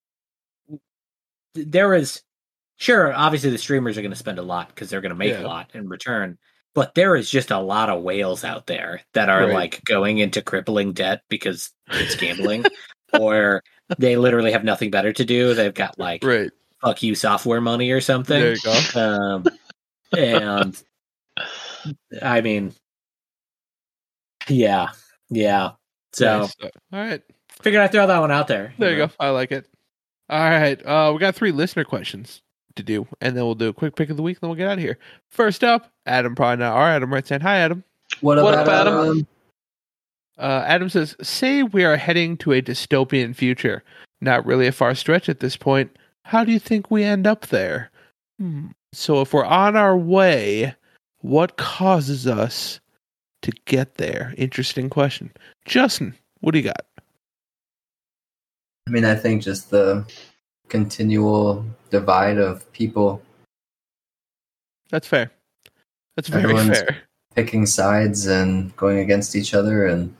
th- there is, sure, obviously the streamers are going to spend a lot because they're going to make Yeah. a lot in return. But there is just a lot of whales out there that are Right. like going into crippling debt because it's gambling, or they literally have nothing better to do. They've got like Right fuck you software money or something. there, you go. Um, and I mean, yeah, yeah. So Nice. all right, figured I'd throw that one out there. there you know. go. I like it. All right, uh, we got three listener questions to do, and then we'll do a quick pick of the week, and then we'll get out of here. First up, Adam, probably not our Adam, right? Saying hi, Adam. What, What about, up, Adam? um, Uh, Adam says, say we are heading to a dystopian future. Not really a far stretch at this point. How do you think we end up there? Hmm. So if we're on our way, what causes us to get there? Interesting question. Justin, what do you got? I mean, I think just the continual divide of people That's fair. That's very Everyone's- fair. picking sides and going against each other, and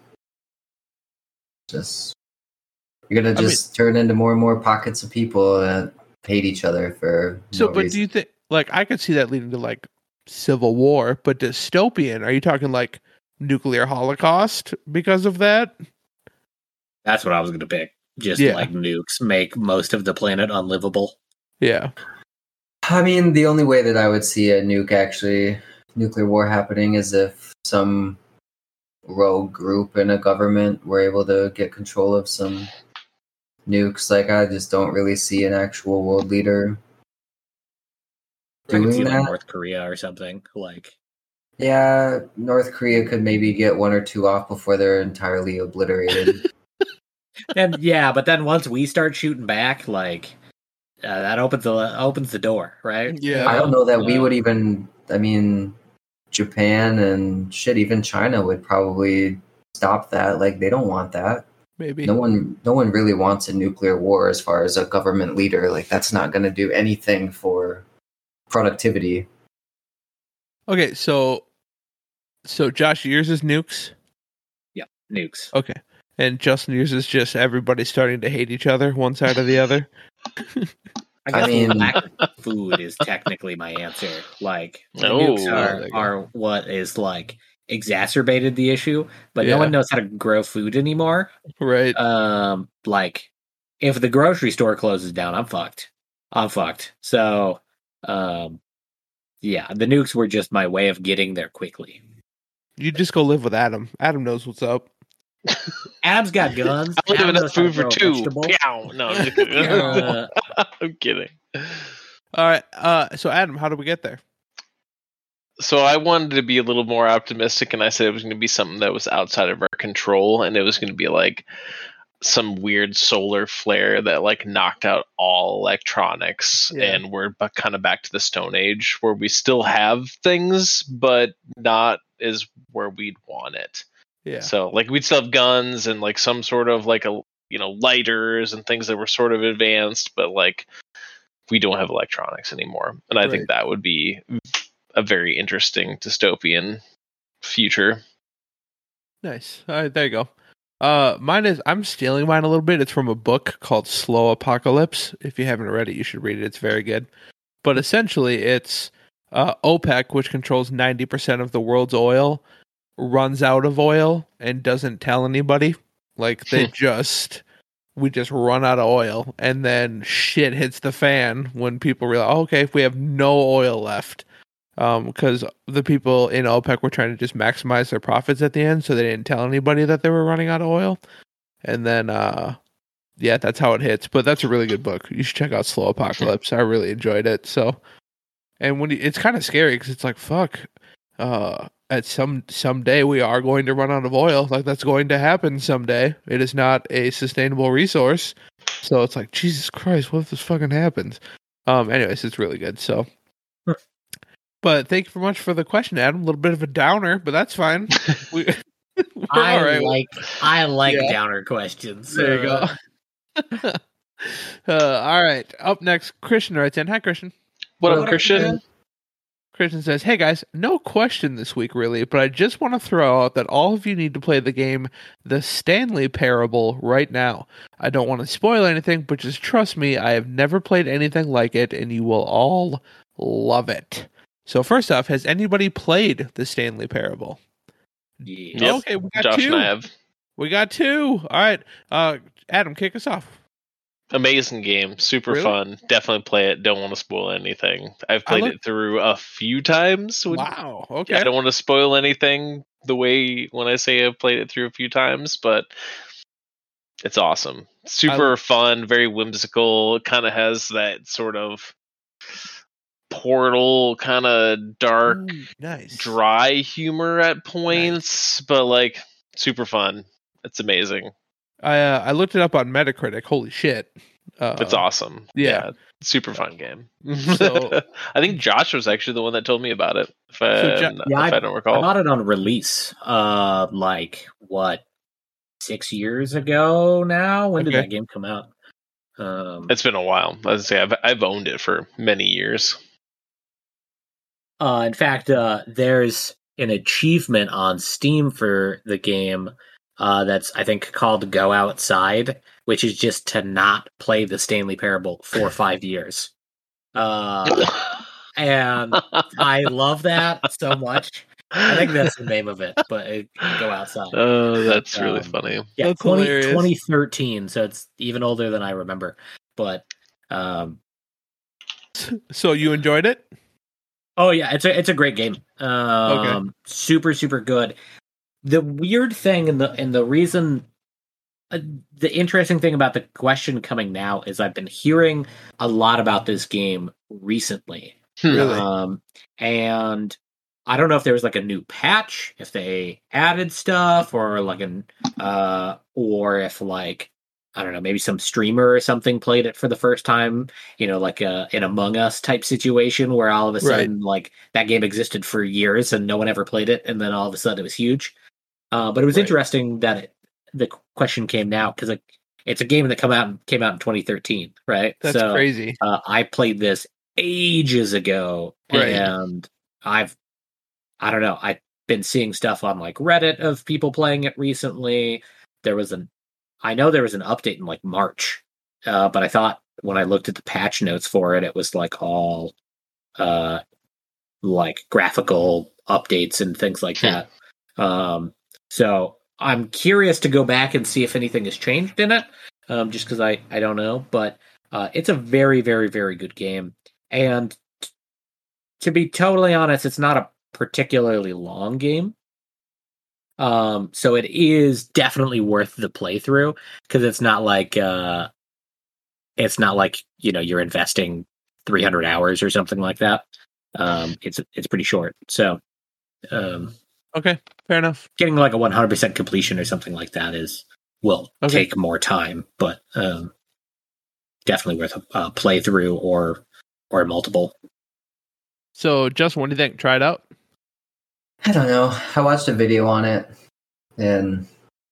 just you're gonna I just turn into more and more pockets of people that hate each other for So, no but reason. do you think, like, I could see that leading to, like, civil war, but dystopian, are you talking, like, nuclear holocaust because of that? That's what I was going to pick. Just Yeah. like nukes make most of the planet unlivable. Yeah. I mean, the only way that I would see a nuke actually nuclear war happening is if some rogue group in a government were able to get control of some nukes. Like, I just don't really see an actual world leader I could see doing like that. North Korea or something. Like, Yeah, North Korea could maybe get one or two off before they're entirely obliterated. and yeah, but then once we start shooting back, like uh, that opens the opens the door, right? Yeah. I don't know that we Uh, would even. I mean, Japan and shit, even China would probably stop that. Like, they don't want that. Maybe. No one, no one really wants a nuclear war as far as a government leader. Like, that's not going to do anything for productivity. Okay, so so Josh, yours is nukes. Nukes. Okay, and Justin, yours is just everybody starting to hate each other, one side or the other. I guess I mean- lack of food is technically my answer. Like the Oh, nukes there are, you go. are what is like exacerbated the issue, but Yeah. no one knows how to grow food anymore. Right. Um, like if the grocery store closes down, I'm fucked. I'm fucked. So, um, yeah, the nukes were just my way of getting there quickly. You just go live with Adam. Adam knows what's up. Adam's got guns. I don't have Adam enough knows how to food for grow a two. vegetable. Pow! No, I'm just kidding. Uh, I'm kidding. All right. Uh, so Adam, how do we get there? So I wanted to be a little more optimistic, and I said it was going to be something that was outside of our control, and it was going to be like some weird solar flare that like knocked out all electronics, Yeah. and we're b- kind of back to the Stone Age where we still have things, but not as where we'd want it. Yeah. So like we'd still have guns and like some sort of like a you know lighters and things that were sort of advanced, but like we don't have electronics anymore, and I Right. think that would be a very interesting dystopian future. Nice. All right, there you go. Uh, mine is, I'm stealing mine a little bit. It's from a book called Slow Apocalypse. If you haven't read it, you should read it. It's very good. But essentially, it's uh, OPEC, which controls ninety percent of the world's oil, runs out of oil and doesn't tell anybody. Like they just we just run out of oil, and then shit hits the fan when people realize, oh, okay, if we have no oil left, um, because the people in OPEC were trying to just maximize their profits at the end, so they didn't tell anybody that they were running out of oil, and then uh, yeah, that's how it hits. But that's a really good book. You should check out Slow Apocalypse. I really enjoyed it. So, and when you, it's kind of scary because it's like fuck. Uh, at some someday we are going to run out of oil. Like that's going to happen someday. It is not a sustainable resource. So it's like, Jesus Christ, what if this fucking happens? Um, anyways, it's really good. So, but thank you very much for the question, Adam. A little bit of a downer, but that's fine. We, I all right. like I like Yeah. downer questions. There you Uh, go. uh, all right. Up next, Christian writes in. Hi, Christian. What, What up, up, Christian? man? Christian says, hey guys, no question this week really, but I just want to throw out that all of you need to play the game The Stanley Parable right now. I don't want to spoil anything, but just trust me, I have never played anything like it, and you will all love it. So first off, has anybody played The Stanley Parable? yeah. Yep. Okay, we got Josh two. and I have. We got two. All right. Uh, Adam, kick us off. Amazing game, super Really? fun. Definitely play it. Don't want to spoil anything. I've I played look- it through a few times. When, Wow. Okay. I don't want to spoil anything the way when I say I've played it through a few times, but it's awesome. Super fun, very whimsical. Kind of has that sort of Portal kind of dark, Ooh, nice. dry humor at points, but like super fun. It's amazing. I uh, I looked it up on Metacritic. Holy shit. Uh, It's awesome. yeah. super fun game. So- I think Josh was actually the one that told me about it. If I, So Jo- Yeah, if I, don't I recall. bought it on release. Uh, like what, six years ago now? When did Okay. that game come out? Um, It's been a while. As I say, I've I've owned it for many years. Uh, in fact, uh, there's an achievement on Steam for the game uh, that's, I think, called Go Outside, which is just to not play the Stanley Parable for five years. Uh, and I love that so much. I think that's the name of it, but it, Go Outside. Oh, that's really Um, funny. Yeah, That's twenty, hilarious. twenty thirteen, so it's even older than I remember. But um, So you enjoyed it? oh yeah, it's a it's a great game. Um, super super good. The weird thing and the and the reason, uh, the interesting thing about the question coming now is I've been hearing a lot about this game recently. Really? Um, and I don't know if there was like a new patch, if they added stuff, or like an uh, or if like I don't know, maybe some streamer or something played it for the first time. You know, like a an Among Us type situation where all of a sudden like that game existed for years and no one ever played it, and then all of a sudden it was huge. Uh, but it was Right. interesting that it, the question came now because like, it's a game that come out came out in twenty thirteen, right? That's so, crazy. Uh, I played this ages ago, Right. and I've I don't know. I've been seeing stuff on like Reddit of people playing it recently. There was an I know there was an update in like March, uh, but I thought when I looked at the patch notes for it, it was like all uh, like graphical updates and things like Hmm. that. Um, so I'm curious to go back and see if anything has changed in it, um, just because I, I don't know. But uh, it's a very, very, very good game. And t- to be totally honest, it's not a particularly long game. Um, so it is definitely worth the playthrough because it's not like uh, it's not like you know you're investing three hundred hours or something like that. Um, it's it's pretty short. So um, Okay, fair enough. getting like a one hundred percent completion or something like that is will Okay. take more time, but um, definitely worth a uh, playthrough or or multiple. So, Justin, what do you think? Try it out. I don't know. I watched a video on it, and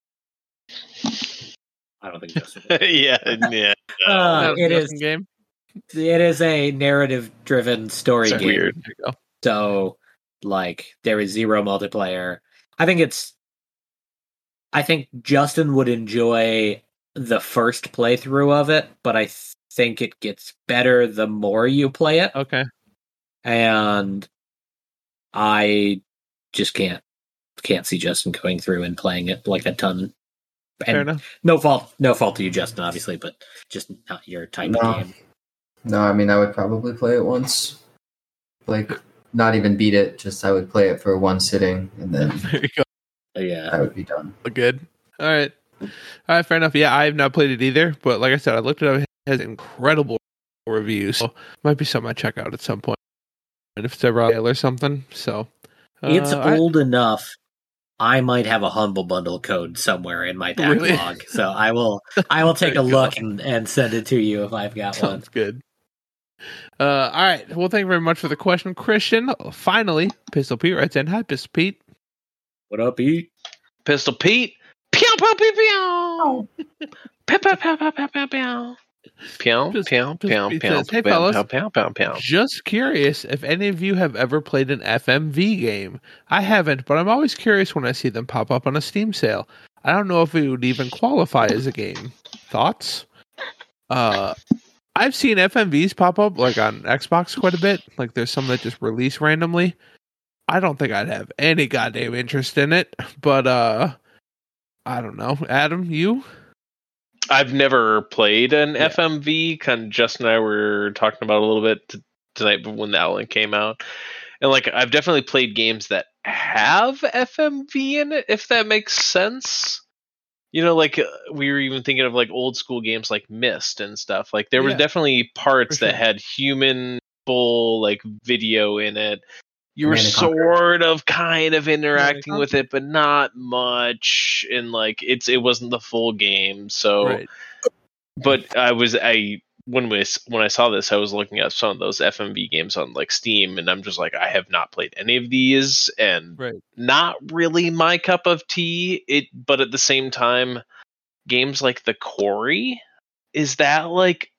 I don't think Justin. yeah, yeah. Uh, That was it Justin is game. it is a narrative driven story It's game. weird. There you go. So, like, there is zero multiplayer. I think it's. I think Justin would enjoy the first playthrough of it, but I th- think it gets better the more you play it. Okay. And I just can't can't see Justin going through and playing it like a ton. Fair And enough. no fault, no fault to you, Justin, obviously, but just not your type No. of game. No, I mean I would probably play it once, like not even beat it. Just I would play it for one sitting, and then There you go. Yeah. I would be done. Good. All right. All right. Fair enough. Yeah, I have not played it either, but like I said, I looked it up. It has incredible reviews, so might be something I check out at some point, and if it's ever on sale or something. So It's uh, I- old enough. I might have a Humble Bundle code somewhere in my Really? backlog, so I will. I will take a There you go. look and, and send it to you if I've got one. Sounds good. Uh, all right. Well, thank you very much for the question, Christian. Finally, Pistol Pete writes in. Hi, Pistol Pete. What up, Pete? Pistol Pete. Pew pew pew pew. Oh, Pew pew pew pew pew pew pew. Pew Just- pew just pew Pete pew says, "Hey, pew fellas." pew pew pew pew. Just curious if any of you have ever played an F M V game. I haven't, but I'm always curious when I see them pop up on a Steam sale. I don't know if it would even qualify as a game. Thoughts? Uh, I've seen F M Vs pop up like on Xbox quite a bit. Like there's some that just release randomly. I don't think I'd have any goddamn interest in it, but uh, I don't know. Adam, you? I've never played an Yeah. F M V. Kind of Justin and I were talking about it a little bit t- tonight when that one came out, and like I've definitely played games that have F M V in it, if that makes sense. You know, like uh, we were even thinking of like old school games like Myst and stuff. Like there was Yeah. definitely parts For that sure. had human full like video in it. You were Command and Conquer. sort of kind of interacting Conquer. with it, but not much. And like it's it wasn't the full game. So Right. but I was I when we when I saw this, I was looking at some of those F M V games on like Steam, and I'm just like, I have not played any of these, and Right. not really my cup of tea. It, but at the same time, games like The Quarry, is that like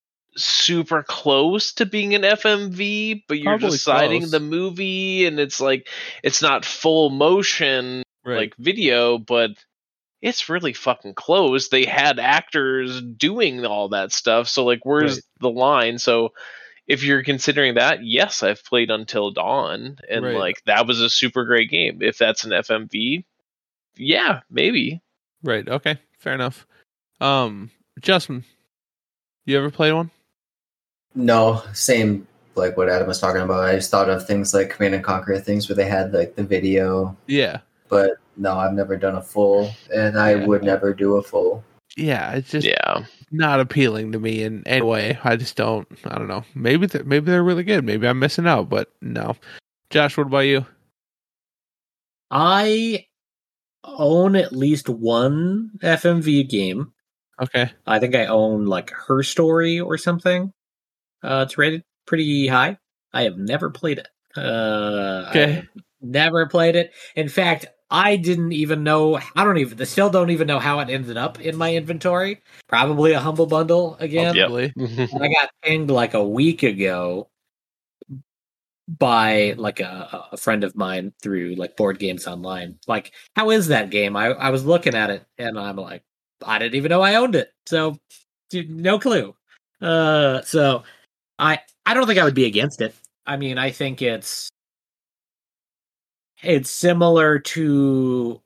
super close to being an F M V? But you're Probably just citing close. the movie, and it's like it's not full motion Right. like video, but it's really fucking close. They had actors doing all that stuff. So like where's Right. the line? So if you're considering that, yes, I've played Until Dawn, and Right. like that was a super great game. If that's an F M V, yeah, maybe. Right. Okay. Fair enough. Um, Justin, you ever played one? No, same like what Adam was talking about. I just thought of things like Command and Conquer, things where they had like the video, Yeah. but no, I've never done a full, and I Yeah. would never do a full. Yeah. It's just Yeah. not appealing to me in any way. I just don't. I don't know. Maybe th- maybe they're really good. Maybe I'm missing out. But no. Josh, what about you? I own at least one F M V game. Okay. I think I own like Her Story or something. Uh, it's rated pretty high. I have never played it. Uh, I Okay. have never played it. In fact, I didn't even know. I don't even. I still don't even know how it ended up in my inventory. Probably a Humble Bundle again. Yep. Probably. I got pinged like a week ago by like a, a friend of mine through like Board Games Online. Like, how is that game? I, I was looking at it and I'm like, I didn't even know I owned it. So, dude, no clue. Uh, so I I don't think I would be against it. I mean, I think it's it's similar to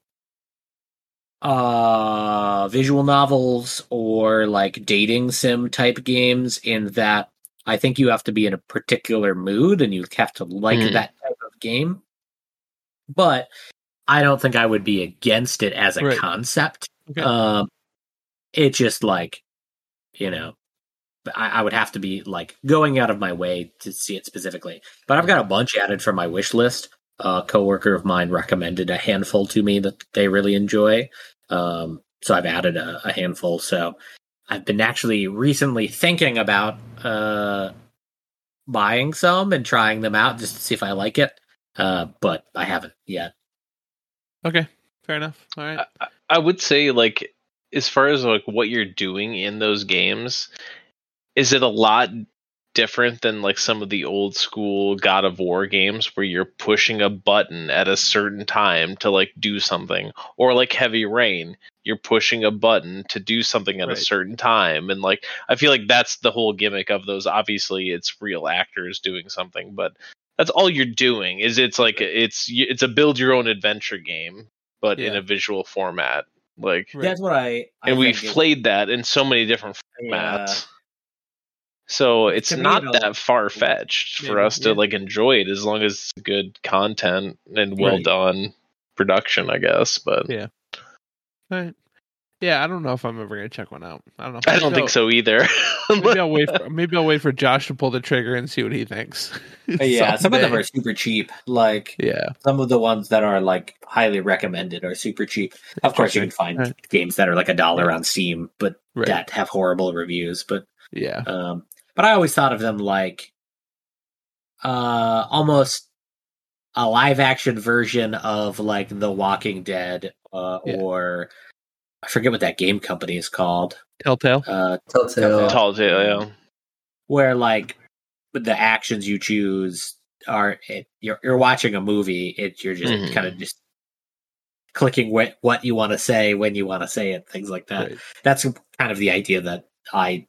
uh visual novels or like dating sim type games in that I think you have to be in a particular mood and you have to like Hmm. that type of game. But I don't think I would be against it as a Right. concept. Okay. Um, it's just like, you know, I, I would have to be like going out of my way to see it specifically. But I've got a bunch added from my wish list. A coworker of mine recommended a handful to me that they really enjoy. Um, so I've added a, a handful. So I've been actually recently thinking about uh, buying some and trying them out just to see if I like it. Uh, but I haven't yet. Okay. Fair enough. All right. I, I would say like as far as like what you're doing in those games, is it a lot different than like some of the old school God of War games where you're pushing a button at a certain time to like do something, or like Heavy Rain, you're pushing a button to do something at Right. a certain time? And like I feel like that's the whole gimmick of those. Obviously it's real actors doing something, but that's all you're doing. Is it's like it's it's a build your own adventure game, but in Yeah. a visual format. Like, Right. That's what I. I and we've think is- played that in so many different Yeah. formats. So it's To me, not it'll- that far fetched for Maybe, us to yeah. like enjoy it as long as it's good content and well Right. done production, I guess. But Yeah. Right. Yeah, I don't know if I'm ever gonna check one out. I don't know. I don't think so either. Maybe I'll wait. For, maybe I'll wait for Josh to pull the trigger and see what he thinks. Yeah, some of them Someday. are super cheap. Like Yeah. some of the ones that are like highly recommended are super cheap. Of course, you can find Right. games that are like a dollar Yeah. on Steam, but Right. that have horrible reviews. But Yeah. um, but I always thought of them like uh, almost a live action version of like The Walking Dead, uh, Yeah. or I forget what that game company is called. Telltale. Uh, Telltale. Tall tale, yeah. where like the actions you choose are it, you're you're watching a movie. It you're just Mhm. kind of just clicking what what you want to say when you want to say it, things like that. Right. That's kind of the idea that I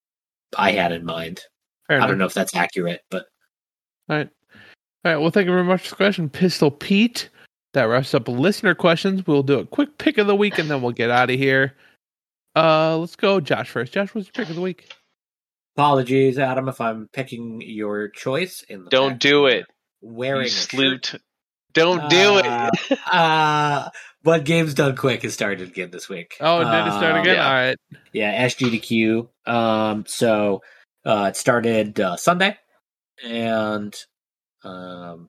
I had in mind. Fair I enough. don't know if that's accurate, but All right. All right. Well, thank you very much for the question, Pistol Pete. That wraps up listener questions. We'll do a quick pick of the week and then we'll get out of here. Uh, let's go, Josh first. Josh, what's your pick of the week? apologies, Adam, if I'm picking your choice. In the Don't fact do that it. you're Wearing You a shirt. sloot. Don't do Uh, it. uh, but Games Done Quick has started again this week. Oh, did it start Um, again? yeah. All right. Yeah, S G to Q. Um, so uh, it started uh, Sunday, and um,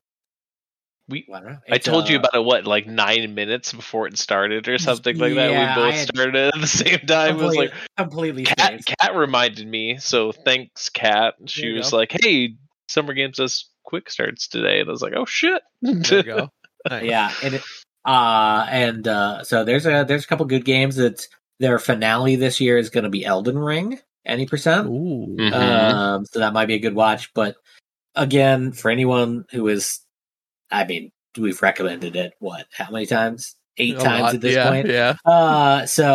We I don't know. I It's, told you uh, about it, what, like nine minutes before it started or something like that. yeah, We I both had started at the same time. It was like, completely Kat, spaced. Kat reminded me. So thanks, Kat. She There you was go. like, hey, Summer Games does quick starts today. And I was like, oh, shit. There you go. Nice. Yeah, and it, uh, and uh, so there's a there's a couple good games. That their finale this year is going to be Elden Ring, any percent. Ooh. Mhm. Um, so that might be a good watch. But again, for anyone who is, I mean, we've recommended it. What? How many times? Eight A times lot. at this yeah, point. Yeah. Uh, so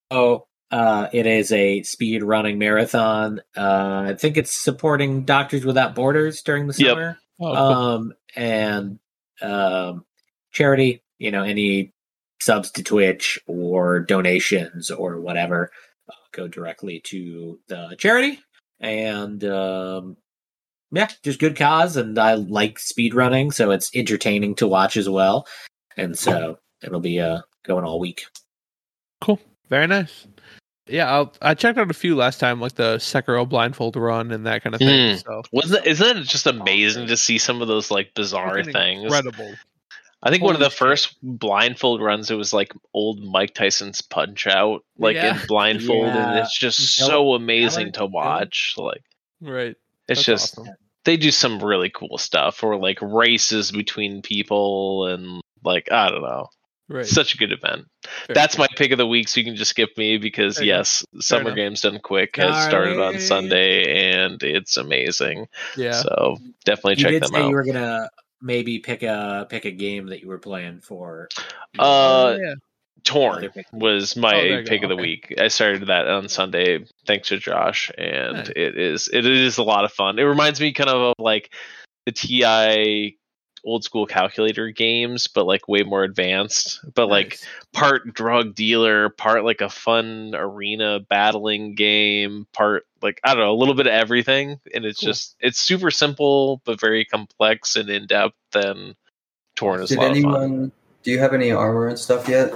uh, it is a speed running marathon. Uh, I think it's supporting Doctors Without Borders during the Yep. summer. Oh, cool. Um, and um, charity. You know, any subs to Twitch or donations or whatever uh, go directly to the charity. And um, yeah, just good cause. And I like speed running, so it's entertaining to watch as well. And so it'll be uh, going all week. Cool. Very nice. Yeah, I'll, I checked out a few last time, like the Sekiro blindfold run and that kind of thing. Mm. So Wasn't isn't it just amazing to see some of those like bizarre fucking things? incredible. I think one of Holy the first blindfold runs, it was like old Mike Tyson's Punch Out, like Yeah. in blindfold, and Yeah. it's just Is that so what- amazing that to one? watch. Like Right. it's That's just awesome. they do some really cool stuff, or like races between people, and like I don't know, Right. such a good event. Very That's cool. my pick of the week, so you can just skip me because There you go. yes, Summer enough. Games Done Quick has started on Darling. Sunday, and it's amazing. Yeah. So definitely You check did them say out. you were gonna maybe pick a pick a game that you were playing for. Uh, yeah. Torn Other pick. was my Oh, there you pick go. of the Okay. week. I started that on Sunday thanks to Josh, and Nice. it is it is a lot of fun. It reminds me kind of of like the T I old school calculator games, but like way more advanced. But like Nice. part drug dealer, part like a fun arena battling game, part like I don't know, a little bit of everything. And it's Cool. just it's super simple but very complex and in depth. And Torn is a Did lot of fun. anyone? Do you have any armor and stuff yet?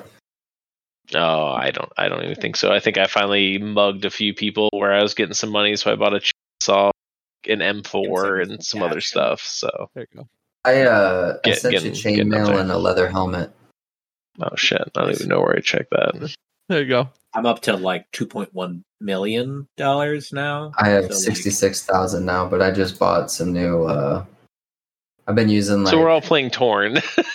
Oh, I don't. I don't even think so. I think I finally mugged a few people where I was getting some money, so I bought a chainsaw, an M four, Give us and some some other cash. stuff. So, There you go. I uh, I Get- sent you getting- getting up chainmail there. and a leather helmet. oh shit, I don't even know where I checked that. There you go. I'm up to like two point one million dollars now. I have So, like, sixty-six thousand now, but I just bought some new. uh I've been using like So we're all playing Torn.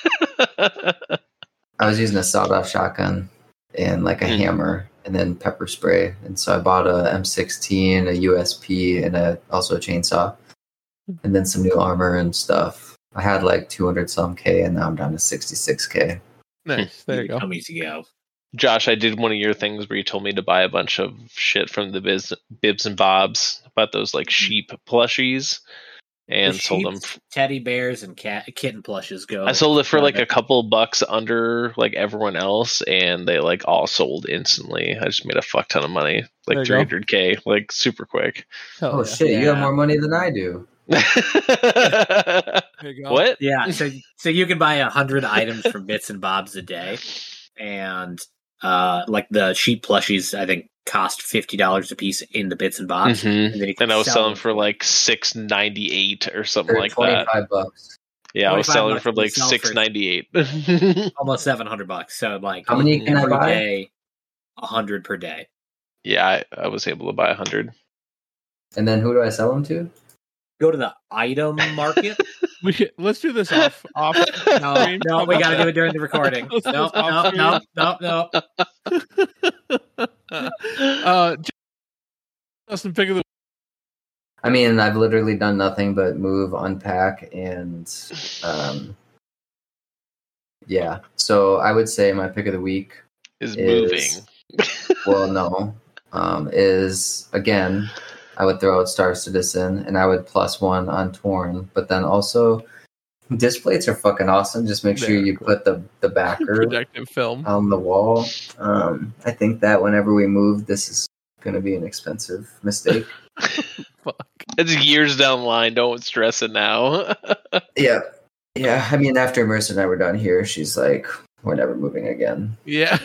I was using a sawed-off shotgun and like a Hmm. hammer and then pepper spray, and so I bought a M sixteen, a U S P, and a also a chainsaw, and then some new armor and stuff. I had like two hundred some K, and now I'm down to sixty-six K. Nice. There you go. Come easy go. Josh, I did one of your things where you told me to buy a bunch of shit from the biz, Bibs and Bobs about those like sheep plushies. and The sold them. sheeps, teddy bears, and cat kitten plushes go. I sold it for like a Right. couple bucks under like everyone else, and they like all sold instantly. I just made a fuck ton of money, There like you three go. hundred k, like super quick. Hell Oh yeah. shit, you have Yeah. more money than I do. There you go. What? Yeah, so so you can buy a hundred items from Bits and Bobs a day, and uh, like the sheep plushies, I think cost fifty dollars a piece in the Bits and Bobs, Mhm. and then you can And I was sell selling them for like six ninety eight or something They're like that. twenty-five bucks. Yeah, I was twenty-five selling bucks for we like sell for- six ninety eight. almost seven hundred bucks. So like How many can I every buy? day, a hundred per day. Yeah, I, I was able to buy a hundred. And then who do I sell them to? Go to the item market. We should, let's do this off off. No, Stream. no, How we about got to that? do it during the recording. Let's do Nope, this off nope, nope, nope, nope. uh, Justin, pick of the I mean, I've literally done nothing but move, unpack, and um, yeah. So I would say my pick of the week, Is Is- moving. well, no, um, is again, I would throw out Star Citizen, and I would plus one on Torn. But then also, disc plates are fucking awesome. Just make sure They're you cool. put the the backer projective film. on the wall. Um, I think that whenever we move, this is going to be an expensive mistake. Fuck. It's years down the line. Don't stress it now. Yeah. Yeah. I mean, after Mercer and I were done here, she's like, we're never moving again. Yeah.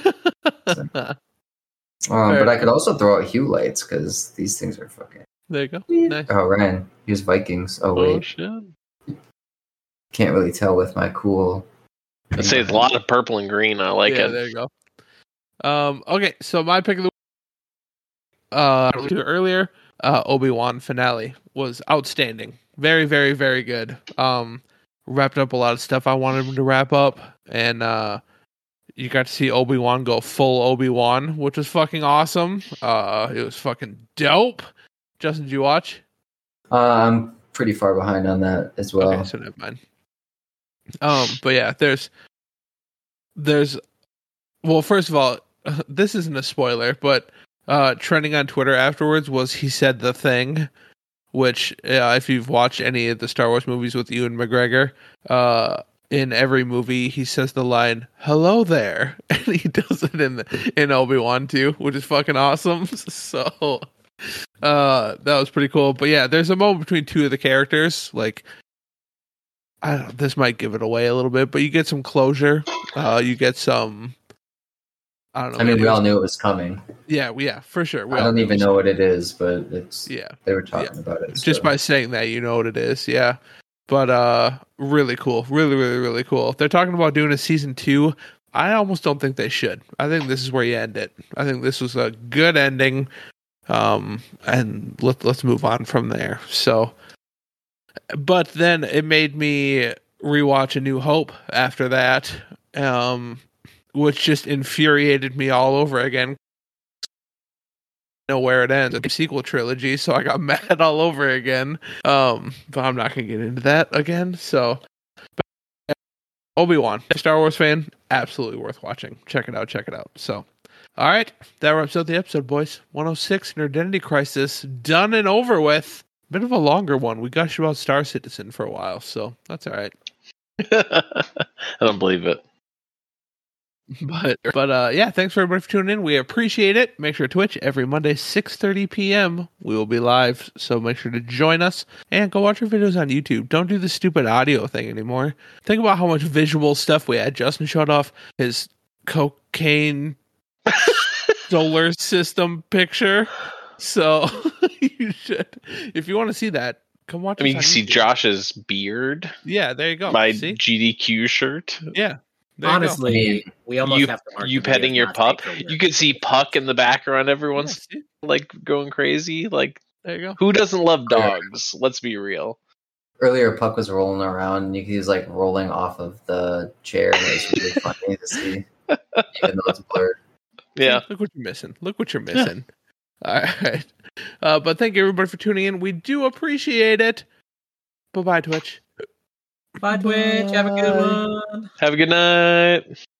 Um, but I could also throw out Hue lights because these things are fucking. There you go. Nice. Oh, Ryan, here's Vikings. Oh, Oh wait. shit! Can't really tell with my cool. I'd say it's a lot of purple and green. I like yeah, it. there you go. Um, okay, so my pick of the uh I alluded to it earlier, uh Obi-Wan finale was outstanding. Very, very, very good. Um wrapped up a lot of stuff I wanted him to wrap up, and uh you got to see Obi-Wan go full Obi-Wan, which was fucking awesome. Uh it was fucking dope. Justin, did you watch? Uh, I'm pretty far behind on that as well. Okay, so never mind. Um, but yeah, there's, there's, well, first of all, this isn't a spoiler, but uh, trending on Twitter afterwards was he said the thing, which uh, if you've watched any of the Star Wars movies with Ewan McGregor, uh, in every movie he says the line "Hello there," and he does it in the, in Obi-Wan too, which is fucking awesome. So. Uh, that was pretty cool. But yeah, there's a moment between two of the characters. Like, I don't. This might give it away a little bit, but you get some closure. Uh, you get some. I don't know. I mean, maybe we it all was- knew it was coming. Yeah, yeah, for sure. We I all don't knew even it was- know what it is, but it's Yeah, they were talking about it. just so. by saying that, you know what it is. Yeah, but uh, really cool. Really, really, really cool. They're talking about doing a season two. I almost don't think they should. I think this is where you end it. I think this was a good ending. Um, and let, let's move on from there. So, but then it made me rewatch A New Hope after that, um, which just infuriated me all over again. Know where it ends. It's a sequel trilogy, so I got mad all over again. Um, but I'm not gonna get into that again. So, but Obi-Wan, Star Wars fan, absolutely worth watching. Check it out. Check it out. So. All right, that wraps up the episode, boys. one oh six, an Identity Crisis, done and over with. Bit of a longer one. We gushed about Star Citizen for a while, so that's all right. I don't believe it. But but uh, yeah, thanks for everybody for tuning in. We appreciate it. Make sure to Twitch every Monday, six thirty p.m. We will be live, so make sure to join us and go watch our videos on YouTube. Don't do the stupid audio thing anymore. Think about how much visual stuff we had. Justin showed off his cocaine solar system picture, so you should, if you want to see that, come watch. I mean, you us can on see YouTube. Josh's beard. Yeah, there you go. My See? G D Q shirt. Yeah, there you Honestly, I mean, we almost You, have to. mark you the video petting as your not pup. safe for You can see Puck in the background. go. Everyone's Yeah, see? like going crazy. Like, There you go. who doesn't love dogs? Let's be real. Earlier, Puck was rolling around, and he was like rolling off of the chair. And it was really funny to see, even though it's blurred. Yeah. Look what you're missing. Look what you're missing. All right. Uh, but thank you everybody for tuning in. We do appreciate it. Bye bye, Twitch. Bye, Twitch. Have a good one. Have a good night.